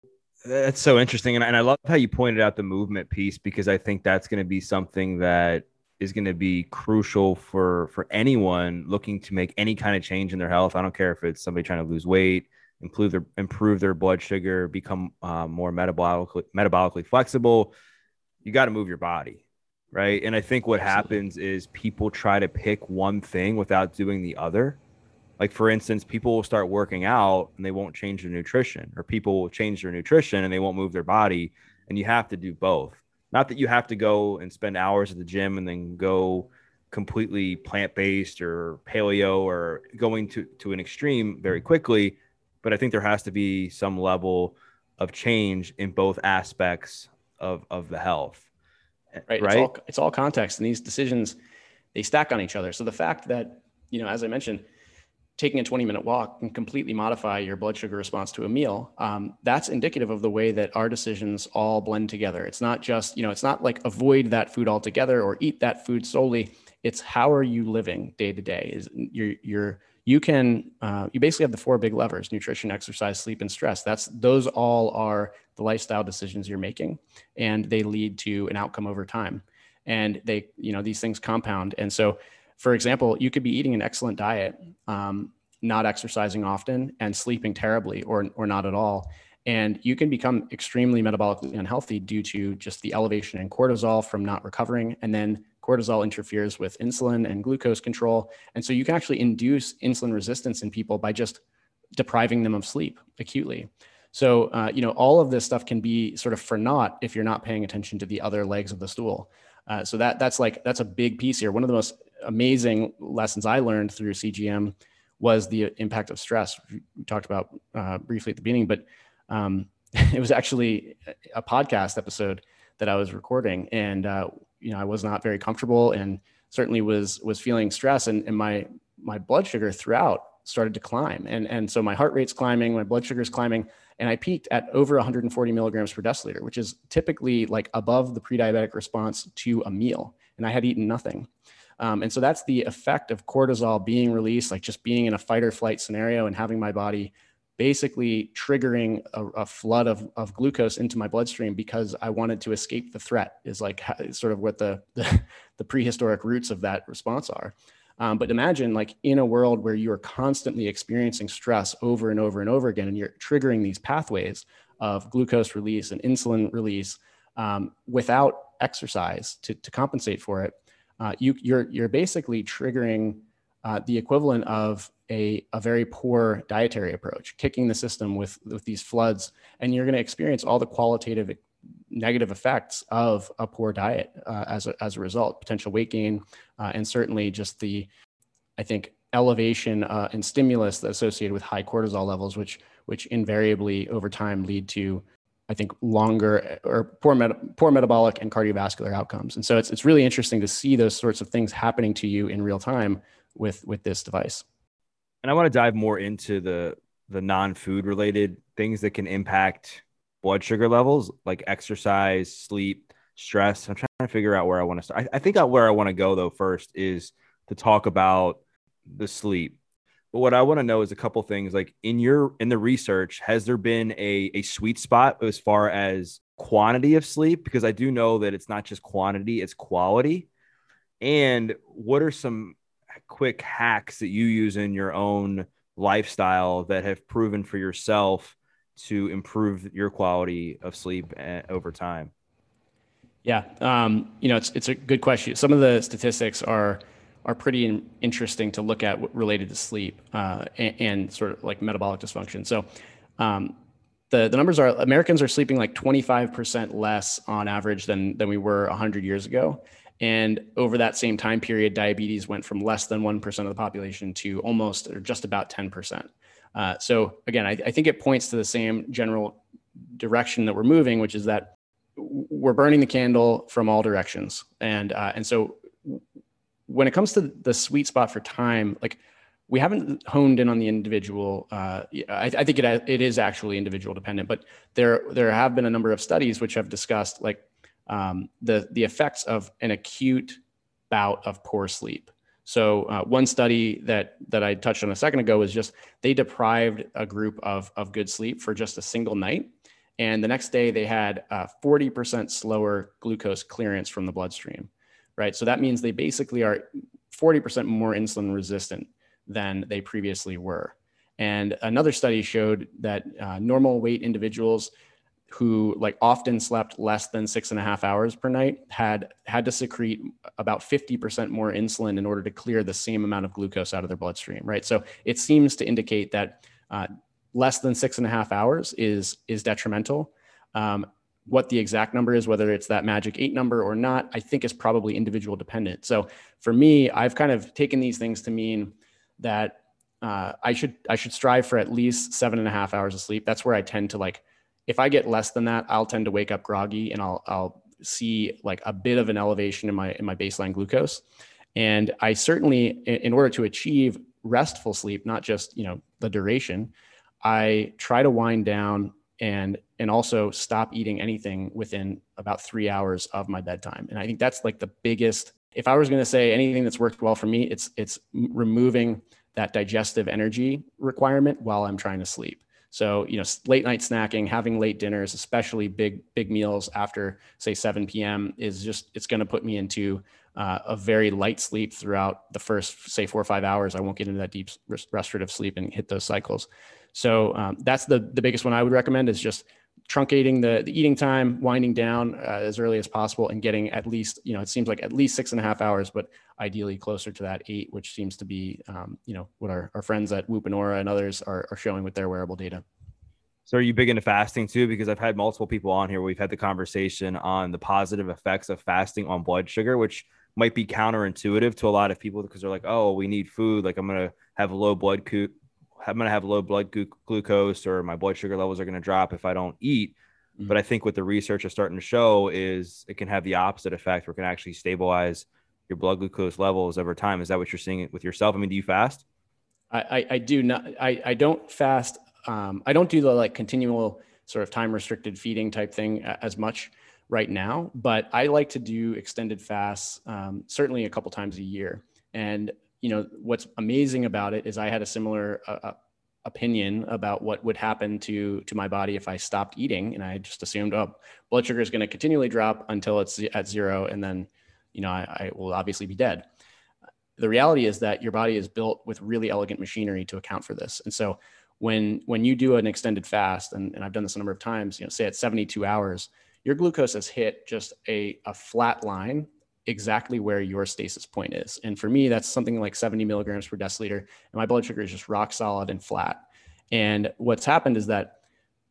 That's so interesting. And, and I love how you pointed out the movement piece, because I think that's going to be something that is going to be crucial for, for anyone looking to make any kind of change in their health. I don't care if it's somebody trying to lose weight, improve their, improve their blood sugar, become uh, more metabolically, metabolically flexible. You got to move your body, right? And I think what Absolutely. happens is people try to pick one thing without doing the other. Like, for instance, people will start working out and they won't change their nutrition, or people will change their nutrition and they won't move their body. And you have to do both. Not that you have to go and spend hours at the gym and then go completely plant-based or paleo or going to, to an extreme very quickly. But I think there has to be some level of change in both aspects of, of the health. Right. Right. It's all, it's all context, and these decisions, they stack on each other. So the fact that, you know, as I mentioned, taking a twenty minute walk can completely modify your blood sugar response to a meal. Um, that's indicative of the way that our decisions all blend together. It's not just, you know, it's not like avoid that food altogether or eat that food solely. It's how are you living day to day? Is you're, you're, you can, uh, you basically have the four big levers: nutrition, exercise, sleep, and stress. That's, those all are the lifestyle decisions you're making, and they lead to an outcome over time. And they, you know, these things compound. And so, for example, you could be eating an excellent diet, um, not exercising often, and sleeping terribly or, or not at all. And you can become extremely metabolically unhealthy due to just the elevation in cortisol from not recovering. And then cortisol interferes with insulin and glucose control. And so you can actually induce insulin resistance in people by just depriving them of sleep acutely. So, uh, you know, all of this stuff can be sort of for naught if you're not paying attention to the other legs of the stool. Uh, so that that's like, that's a big piece here. One of the most amazing lessons I learned through C G M was the impact of stress. We talked about uh, briefly at the beginning, but um, it was actually a podcast episode that I was recording, and uh, you know, I was not very comfortable, and certainly was was feeling stress, and, and my my blood sugar throughout started to climb, and and so my heart rate's climbing, my blood sugar's climbing, and I peaked at over one hundred forty milligrams per deciliter, which is typically like above the pre-diabetic response to a meal, and I had eaten nothing. Um, and so that's the effect of cortisol being released, like just being in a fight or flight scenario and having my body basically triggering a, a flood of, of glucose into my bloodstream because I wanted to escape the threat, is like sort of what the, the, the prehistoric roots of that response are. Um, but imagine, like, in a world where you are constantly experiencing stress over and over and over again, and you're triggering these pathways of glucose release and insulin release um, without exercise to, to compensate for it. Uh, you, you're you're basically triggering uh, the equivalent of a, a very poor dietary approach, kicking the system with, with these floods, and you're going to experience all the qualitative negative effects of a poor diet uh, as a, as a result, potential weight gain, uh, and certainly just the, I think, elevation uh, and stimulus associated with high cortisol levels, which which invariably over time lead to, I think, longer or poor met- poor metabolic and cardiovascular outcomes. And so it's it's really interesting to see those sorts of things happening to you in real time with with this device. And I want to dive more into the the non-food related things that can impact blood sugar levels, like exercise, sleep, stress. I'm trying to figure out where I want to start. I, I think where I want to go though first is to talk about the sleep. But what I want to know is a couple things, like in your, in the research, has there been a, a sweet spot as far as quantity of sleep? Because I do know that it's not just quantity, it's quality. And what are some quick hacks that you use in your own lifestyle that have proven for yourself to improve your quality of sleep over time? Yeah. Um, you know, it's, it's a good question. Some of the statistics are are pretty in, interesting to look at related to sleep uh, and, and sort of like metabolic dysfunction. So um, the, the numbers are Americans are sleeping like twenty-five percent less on average than, than we were one hundred years ago. And over that same time period, diabetes went from less than one percent of the population to almost or just about ten percent. Uh, so again, I, I think it points to the same general direction that we're moving, which is that we're burning the candle from all directions. And, uh, and so when it comes to the sweet spot for time, like we haven't honed in on the individual. Uh, I, I think it, it is actually individual dependent, but there, there have been a number of studies which have discussed like um, the, the effects of an acute bout of poor sleep. So uh, one study that that I touched on a second ago was just they deprived a group of, of good sleep for just a single night. And the next day they had uh, forty percent slower glucose clearance from the bloodstream, right? So that means they basically are forty percent more insulin resistant than they previously were. And another study showed that uh, normal weight individuals who like often slept less than six and a half hours per night had had to secrete about fifty percent more insulin in order to clear the same amount of glucose out of their bloodstream, right? So it seems to indicate that uh, less than six and a half hours is is detrimental. Um, what the exact number is, whether it's that magic eight number or not, I think is probably individual dependent. So for me, I've kind of taken these things to mean that uh, I should I should strive for at least seven and a half hours of sleep. That's where I tend to like. If I get less than that, I'll tend to wake up groggy and I'll I'll see like a bit of an elevation in my in my baseline glucose. And I certainly, in order to achieve restful sleep, not just, you know, the duration, I try to wind down and and also stop eating anything within about three hours of my bedtime. And I think that's like the biggest. If I was going to say anything that's worked well for me, it's it's removing that digestive energy requirement while I'm trying to sleep. So, you know, late night snacking, having late dinners, especially big, big meals after say seven p.m. is just, it's going to put me into uh, a very light sleep throughout the first, say four or five hours. I won't get into that deep restorative sleep and hit those cycles. So um, that's the, the biggest one I would recommend is just truncating the, the eating time, winding down uh, as early as possible and getting at least, you know, it seems like at least six and a half hours, but ideally closer to that eight, which seems to be, um, you know, what our, our friends at Whoop and Oura and others are, are showing with their wearable data. So are you big into fasting too? Because I've had multiple people on here. We've had the conversation on the positive effects of fasting on blood sugar, which might be counterintuitive to a lot of people because they're like, oh, we need food. Like I'm going to have low blood cu- I'm going to have low blood glu- glucose or my blood sugar levels are going to drop if I don't eat. Mm-hmm. But I think what the research is starting to show is it can have the opposite effect where it can actually stabilize your blood glucose levels over time. Is that what you're seeing with yourself? I mean, do you fast? I, I, I do not, I, I don't fast. Um, I don't do the like continual sort of time restricted feeding type thing as much right now, but I like to do extended fasts, um, certainly a couple times a year. And, you know, what's amazing about it is I had a similar uh, opinion about what would happen to, to my body if I stopped eating. And I just assumed, oh, blood sugar is going to continually drop until it's at zero. And then, you know, I, I will obviously be dead. The reality is that your body is built with really elegant machinery to account for this. And so when, when you do an extended fast, and, and I've done this a number of times, you know, say at seventy-two hours, your glucose has hit just a, a flat line exactly where your stasis point is. And for me, that's something like seventy milligrams per deciliter. And my blood sugar is just rock solid and flat. And what's happened is that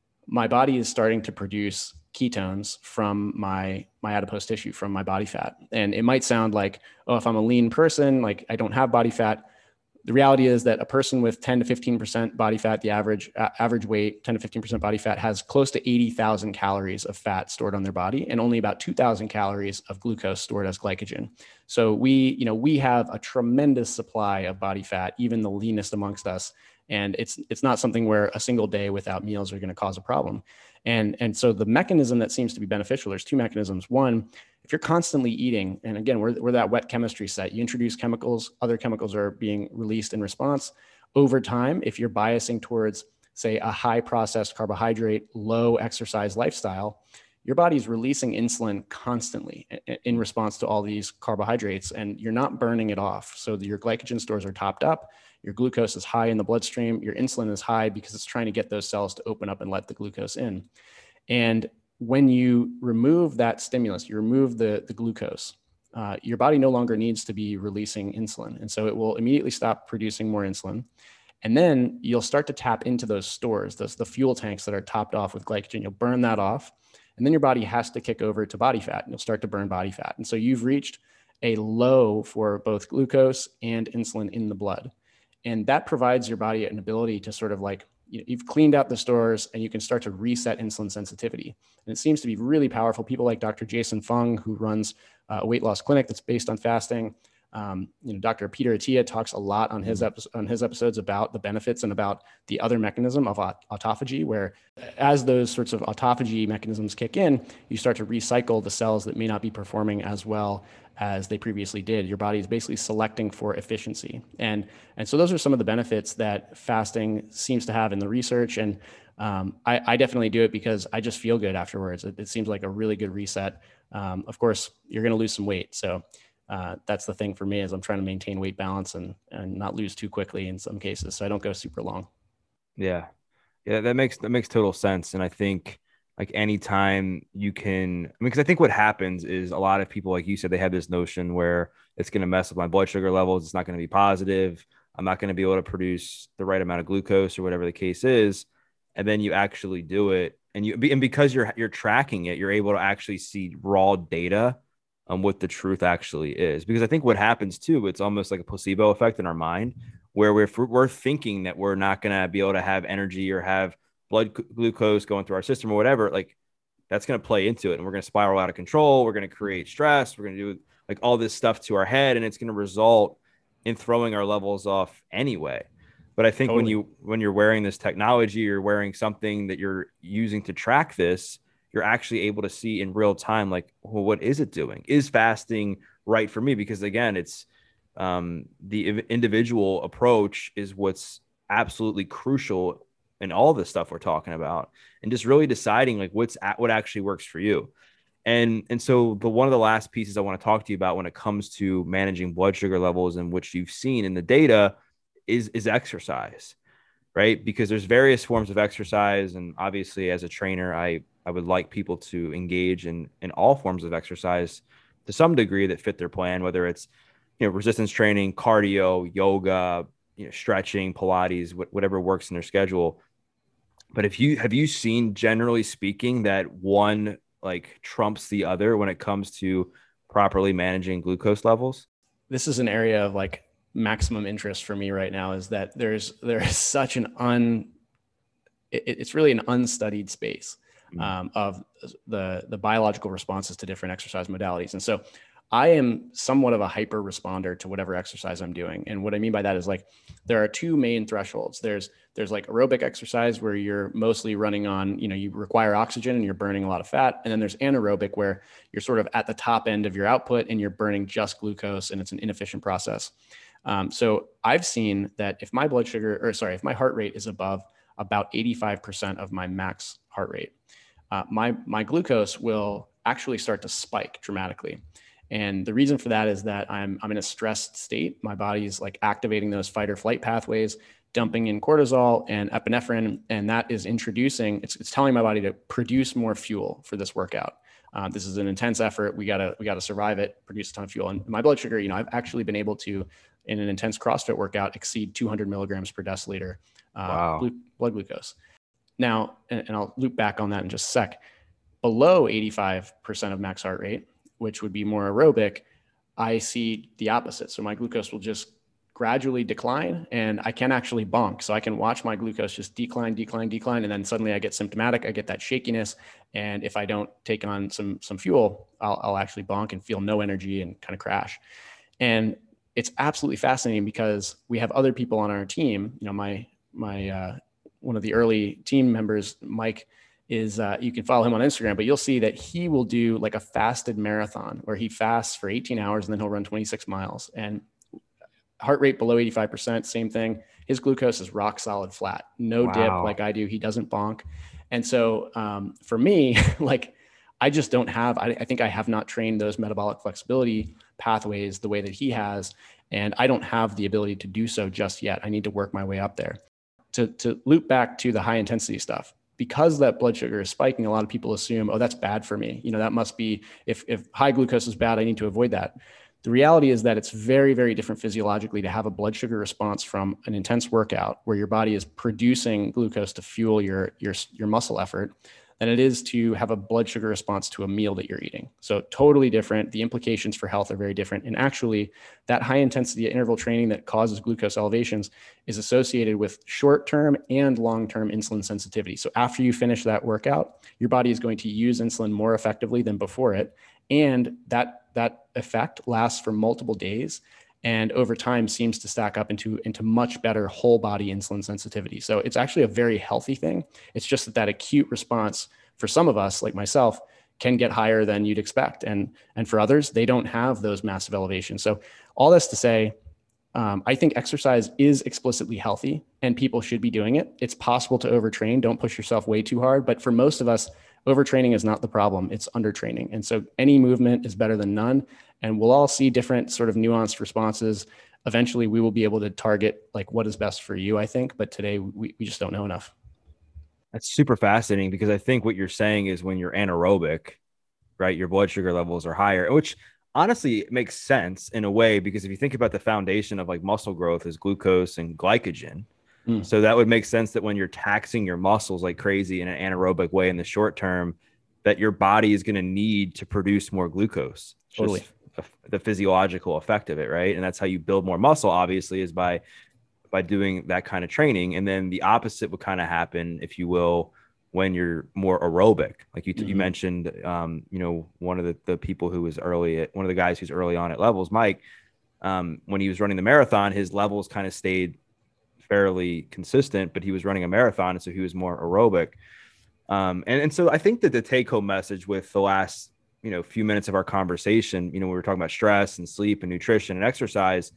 my body is starting to produce ketones from my, my adipose tissue, from my body fat. And it might sound like, oh, if I'm a lean person, like I don't have body fat. The reality is that a person with ten to fifteen percent body fat, the average uh, average weight, ten to fifteen percent body fat, has close to eighty thousand calories of fat stored on their body and only about two thousand calories of glucose stored as glycogen. So we, you know, we have a tremendous supply of body fat, even the leanest amongst us. And it's it's not something where a single day without meals are going to cause a problem. And, and so the mechanism that seems to be beneficial, there's two mechanisms. One, if you're constantly eating, and again, we're, we're that wet chemistry set, you introduce chemicals, other chemicals are being released in response. Over time, if you're biasing towards, say, a high processed carbohydrate, low exercise lifestyle, your body's releasing insulin constantly in response to all these carbohydrates, and you're not burning it off. So your glycogen stores are topped up, your glucose is high in the bloodstream, your insulin is high because it's trying to get those cells to open up and let the glucose in. And when you remove that stimulus, you remove the, the glucose, uh, your body no longer needs to be releasing insulin. And so it will immediately stop producing more insulin. And then you'll start to tap into those stores, those the fuel tanks that are topped off with glycogen. You'll burn that off. And then your body has to kick over to body fat, and you'll start to burn body fat. And so you've reached a low for both glucose and insulin in the blood. And that provides your body an ability to sort of like, you know, you've cleaned out the stores and you can start to reset insulin sensitivity. And it seems to be really powerful. People like Doctor Jason Fung, who runs a weight loss clinic that's based on fasting. Um, you know, Doctor Peter Attia talks a lot on his epi- on his episodes about the benefits and about the other mechanism of aut- autophagy, where as those sorts of autophagy mechanisms kick in, you start to recycle the cells that may not be performing as well as they previously did. Your body is basically selecting for efficiency. And, and so those are some of the benefits that fasting seems to have in the research. And um, I, I definitely do it because I just feel good afterwards. It, it seems like a really good reset. Um, of course, you're going to lose some weight. So uh, that's the thing for me, is I'm trying to maintain weight balance and, and not lose too quickly in some cases. So I don't go super long. Yeah. Yeah. That makes, that makes total sense. And I think, like anytime you can, I mean, because I think what happens is a lot of people, like you said, they have this notion where it's going to mess with my blood sugar levels. It's not going to be positive. I'm not going to be able to produce the right amount of glucose or whatever the case is. And then you actually do it. And you, and because you're, you're tracking it, you're able to actually see raw data on what the truth actually is. Because I think what happens too, it's almost like a placebo effect in our mind, where we're, we're thinking that we're not going to be able to have energy or have blood glucose going through our system or whatever, like that's going to play into it. And we're going to spiral out of control. We're going to create stress. We're going to do like all this stuff to our head, and it's going to result in throwing our levels off anyway. But I think totally. when you, when you're wearing this technology, you're wearing something that you're using to track this, you're actually able to see in real time, like, well, what is it doing? Is fasting right for me? Because again, it's um, the individual approach is what's absolutely crucial and all the stuff we're talking about, and just really deciding like what's at, what actually works for you. And, and so the, one of the last pieces I want to talk to you about when it comes to managing blood sugar levels, and which you've seen in the data, is, is exercise, right? Because there's various forms of exercise. And obviously as a trainer, I, I would like people to engage in, in all forms of exercise to some degree that fit their plan, whether it's, you know, resistance training, cardio, yoga, you know, stretching, Pilates, whatever works in their schedule. But if you, have you seen, generally speaking, that one like trumps the other when it comes to properly managing glucose levels? This is an area of like maximum interest for me right now, is that there's, there is such an un, it, it's really an unstudied space um, of the, the biological responses to different exercise modalities. And so I am somewhat of a hyper responder to whatever exercise I'm doing. And what I mean by that is like, there are two main thresholds. There's, there's like aerobic exercise where you're mostly running on, you know, you require oxygen and you're burning a lot of fat. And then there's anaerobic where you're sort of at the top end of your output and you're burning just glucose, and it's an inefficient process. Um, so I've seen that if my blood sugar, or sorry, if my heart rate is above about eighty-five percent of my max heart rate, uh, my, my glucose will actually start to spike dramatically. And the reason for that is that I'm, I'm in a stressed state. My body's like activating those fight or flight pathways, dumping in cortisol and epinephrine. And that is introducing, it's, it's telling my body to produce more fuel for this workout. Um, this is an intense effort. We gotta, we gotta survive it, produce a ton of fuel. And my blood sugar, you know, I've actually been able to, in an intense CrossFit workout, exceed two hundred milligrams per deciliter uh, wow. glu- blood glucose. Now, and, and I'll loop back on that in just a sec. Below eighty-five percent of max heart rate, which would be more aerobic, I see the opposite. So my glucose will just gradually decline, and I can actually bonk. So I can watch my glucose just decline, decline, decline. And then suddenly I get symptomatic. I get that shakiness. And if I don't take on some, some fuel, I'll, I'll actually bonk and feel no energy and kind of crash. And it's absolutely fascinating because we have other people on our team. You know, my, my, uh, one of the early team members, Mike, is uh, you can follow him on Instagram, but you'll see that he will do like a fasted marathon where he fasts for eighteen hours and then he'll run twenty-six miles, and heart rate below eighty-five percent, same thing. His glucose is rock solid flat, no wow. dip like I do. He doesn't bonk. And so um, for me, like I just don't have, I, I think I have not trained those metabolic flexibility pathways the way that he has. And I don't have the ability to do so just yet. I need to work my way up there. To, to loop back to the high intensity stuff. because that blood sugar is spiking, a lot of people assume, oh, that's bad for me. You know, that must be, if, if high glucose is bad, I need to avoid that. The reality is that it's very, very different physiologically to have a blood sugar response from an intense workout where your body is producing glucose to fuel your, your, your muscle effort than it is to have a blood sugar response to a meal that you're eating. So totally different. The implications for health are very different. And actually, that high intensity interval training that causes glucose elevations is associated with short-term and long-term insulin sensitivity. So after you finish that workout, your body is going to use insulin more effectively than before it. And that, that effect lasts for multiple days, and over time seems to stack up into, into much better whole body insulin sensitivity. So it's actually a very healthy thing. It's just that that acute response for some of us, like myself, can get higher than you'd expect. And, and for others, they don't have those massive elevations. So all this to say, um, I think exercise is explicitly healthy and people should be doing it. It's possible to overtrain. Don't push yourself way too hard. But for most of us, overtraining is not the problem. It's undertraining. And so any movement is better than none. And we'll all see different sort of nuanced responses. Eventually, we will be able to target like what is best for you, I think. But today, we, we just don't know enough. That's super fascinating, because I think what you're saying is when you're anaerobic, right, your blood sugar levels are higher, which honestly makes sense in a way, because if you think about the foundation of like muscle growth is glucose and glycogen. Mm. So that would make sense that when you're taxing your muscles like crazy in an anaerobic way in the short term, that your body is going to need to produce more glucose. Totally. The physiological effect of it, right? And that's how you build more muscle, obviously, is by by doing that kind of training. And then the opposite would kind of happen, if you will, when you're more aerobic. Like you, mm-hmm. you mentioned, um, you know, one of the, the people who was early at one of the guys who's early on at Levels, Mike, um, when he was running the marathon, his levels kind of stayed fairly consistent, but he was running a marathon, and so he was more aerobic. Um, and, and so I think that the take home message with the last, you know, few minutes of our conversation, you know, we were talking about stress and sleep and nutrition and exercise,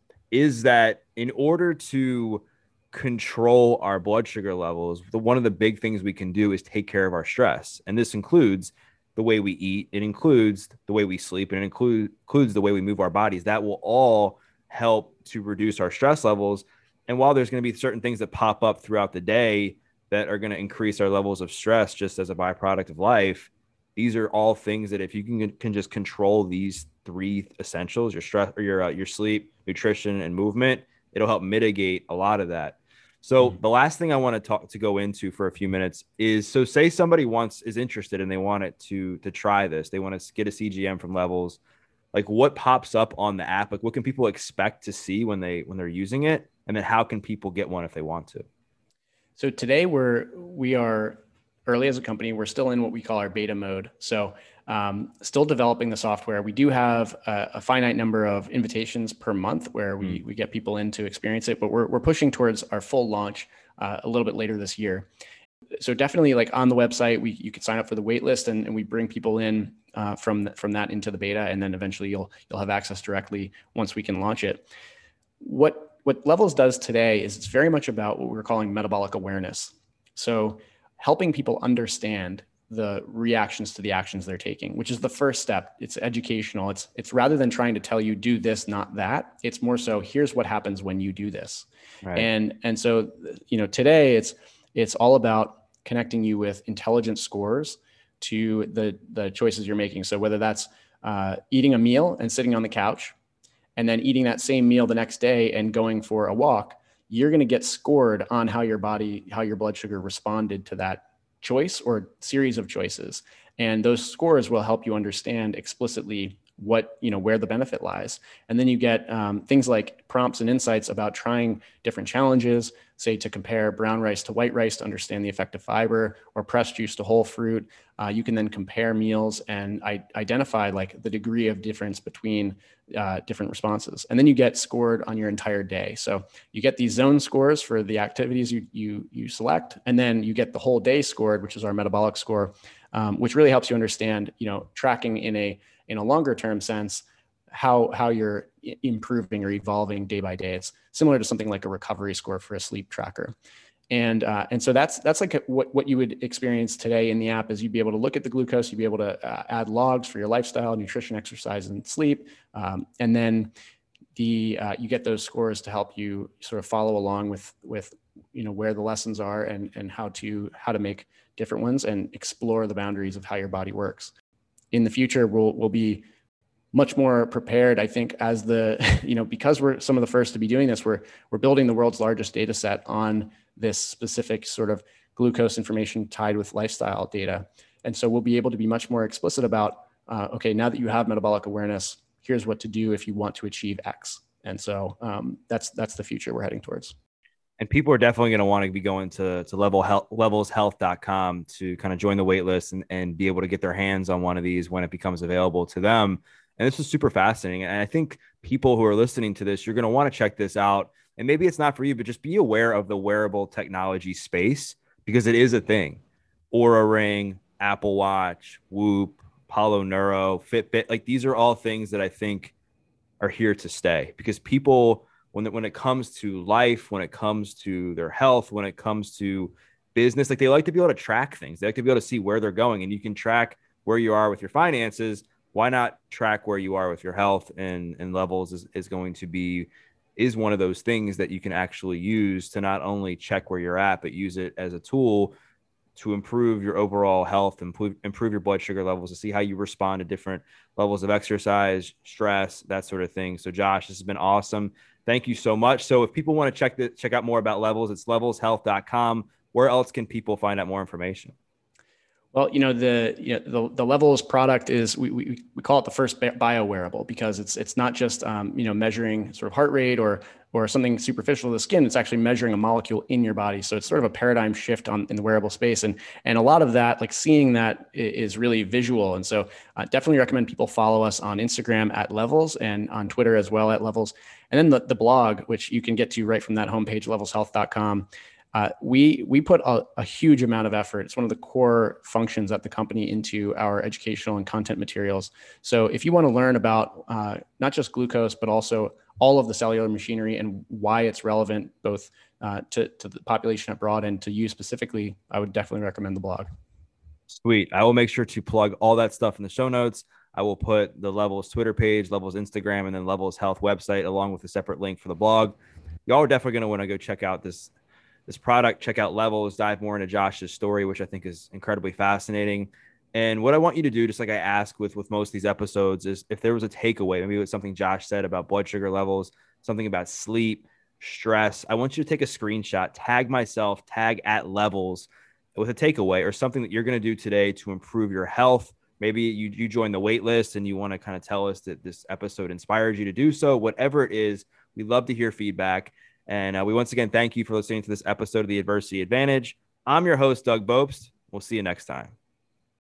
is that in order to control our blood sugar levels, the, one of the big things we can do is take care of our stress. And this includes the way we eat. It includes the way we sleep, and it include, includes the way we move our bodies. That will all help to reduce our stress levels. And while there's going to be certain things that pop up throughout the day that are going to increase our levels of stress just as a byproduct of life, these are all things that if you can, can just control these three essentials, your stress or your, uh, your sleep, nutrition, and movement, it'll help mitigate a lot of that. So mm-hmm. the last thing I want to talk to go into for a few minutes is, so say somebody wants, is interested and they want it to, to try this. They want to get a C G M from Levels. Like, what pops up on the app? Like, what can people expect to see when they, when they're using it? And then how can people get one if they want to? So today we're, we are early as a company. We're still in what we call our beta mode. So um, still developing the software. We do have a, a finite number of invitations per month where we, mm. we get people in to experience it, but we're, we're pushing towards our full launch uh, a little bit later this year. So definitely, like on the website, we, you can sign up for the wait list, and, and we bring people in uh, from, the, from that into the beta. And then eventually you'll, you'll have access directly once we can launch it. What, what Levels does today is it's very much about what we're calling metabolic awareness. So helping people understand the reactions to the actions they're taking, which is the first step. It's educational. It's, it's rather than trying to tell you, do this, not that. It's more so, here's what happens when you do this. Right. And, and so, you know, today it's, it's all about connecting you with intelligent scores to the, the choices you're making. So whether that's uh, eating a meal and sitting on the couch, and then eating that same meal the next day and going for a walk, you're going to get scored on how your body, how your blood sugar responded to that choice or series of choices. And those scores will help you understand explicitly what, you know, where the benefit lies. And then you get um, things like prompts and insights about trying different challenges, say to compare brown rice to white rice to understand the effect of fiber, or pressed juice to whole fruit. Uh, you can then compare meals and I- identify like the degree of difference between uh, different responses. And then you get scored on your entire day. So you get these zone scores for the activities you, you, you select, and then you get the whole day scored, which is our metabolic score, um, which really helps you understand, you know, tracking in a, in a longer term sense, how, how you're improving or evolving day by day. It's similar to something like a recovery score for a sleep tracker. And, uh, and so that's, that's like a, what, what you would experience today in the app is you'd be able to look at the glucose, you'd be able to uh, add logs for your lifestyle, nutrition, exercise, and sleep. Um, and then the, uh, you get those scores to help you sort of follow along with, with you know, where the lessons are and, and how to, how to make different ones and explore the boundaries of how your body works. In the future, we'll, we'll be much more prepared, I think, as the, you know, because we're some of the first to be doing this, we're, we're building the world's largest data set on this specific sort of glucose information tied with lifestyle data. And so we'll be able to be much more explicit about, uh, okay, now that you have metabolic awareness, here's what to do if you want to achieve X. And so um, that's, that's the future we're heading towards. And people are definitely going to want to be going to, to level health, levels health dot com to kind of join the wait list and, and be able to get their hands on one of these when it becomes available to them. And this is super fascinating. And I think people who are listening to this, you're going to want to check this out. And maybe it's not for you, but just be aware of the wearable technology space because it is a thing. Oura Ring, Apple Watch, Whoop, Apollo Neuro, Fitbit, like these are all things that I think are here to stay because people, when it, when it comes to life, when it comes to their health, when it comes to business, like they like to be able to track things. They like to be able to see where they're going, and you can track where you are with your finances. Why not track where you are with your health? And, and Levels is, is going to be, is one of those things that you can actually use to not only check where you're at, but use it as a tool to improve your overall health, improve, improve your blood sugar levels, to see how you respond to different levels of exercise, stress, that sort of thing. So Josh, this has been awesome. Thank you so much. So if people want to check the, check out more about Levels, it's levels health dot com. Where else can people find out more information? Well, you know, the, you know, the, the Levels product is, we, we, we call it the first bio wearable because it's, it's not just, um, you know, measuring sort of heart rate or, or something superficial to the skin. It's actually measuring a molecule in your body. So it's sort of a paradigm shift on in the wearable space. And, and a lot of that, like seeing that is really visual. And so uh, definitely recommend people follow us on Instagram at Levels and on Twitter as well at Levels. And then the, the blog, which you can get to right from that homepage, levels health dot com. Uh, we we put a, a huge amount of effort. It's one of the core functions at the company into our educational and content materials. So if you want to learn about uh, not just glucose, but also all of the cellular machinery and why it's relevant both uh, to, to the population abroad and to you specifically, I would definitely recommend the blog. Sweet. I will make sure to plug all that stuff in the show notes. I will put the Levels Twitter page, Levels Instagram, and then Levels Health website along with a separate link for the blog. Y'all are definitely going to want to go check out this this product, check out Levels, dive more into Josh's story, which I think is incredibly fascinating. And what I want you to do, just like I ask with, with most of these episodes, is if there was a takeaway, maybe it was something Josh said about blood sugar levels, something about sleep, stress, I want you to take a screenshot, tag myself, tag at Levels with a takeaway or something that you're going to do today to improve your health. Maybe you, you join the wait list and you want to kind of tell us that this episode inspired you to do so. Whatever it is, we love to hear feedback. And uh, we once again thank you for listening to this episode of The Adversity Advantage. I'm your host, Doug Bopst. We'll see you next time.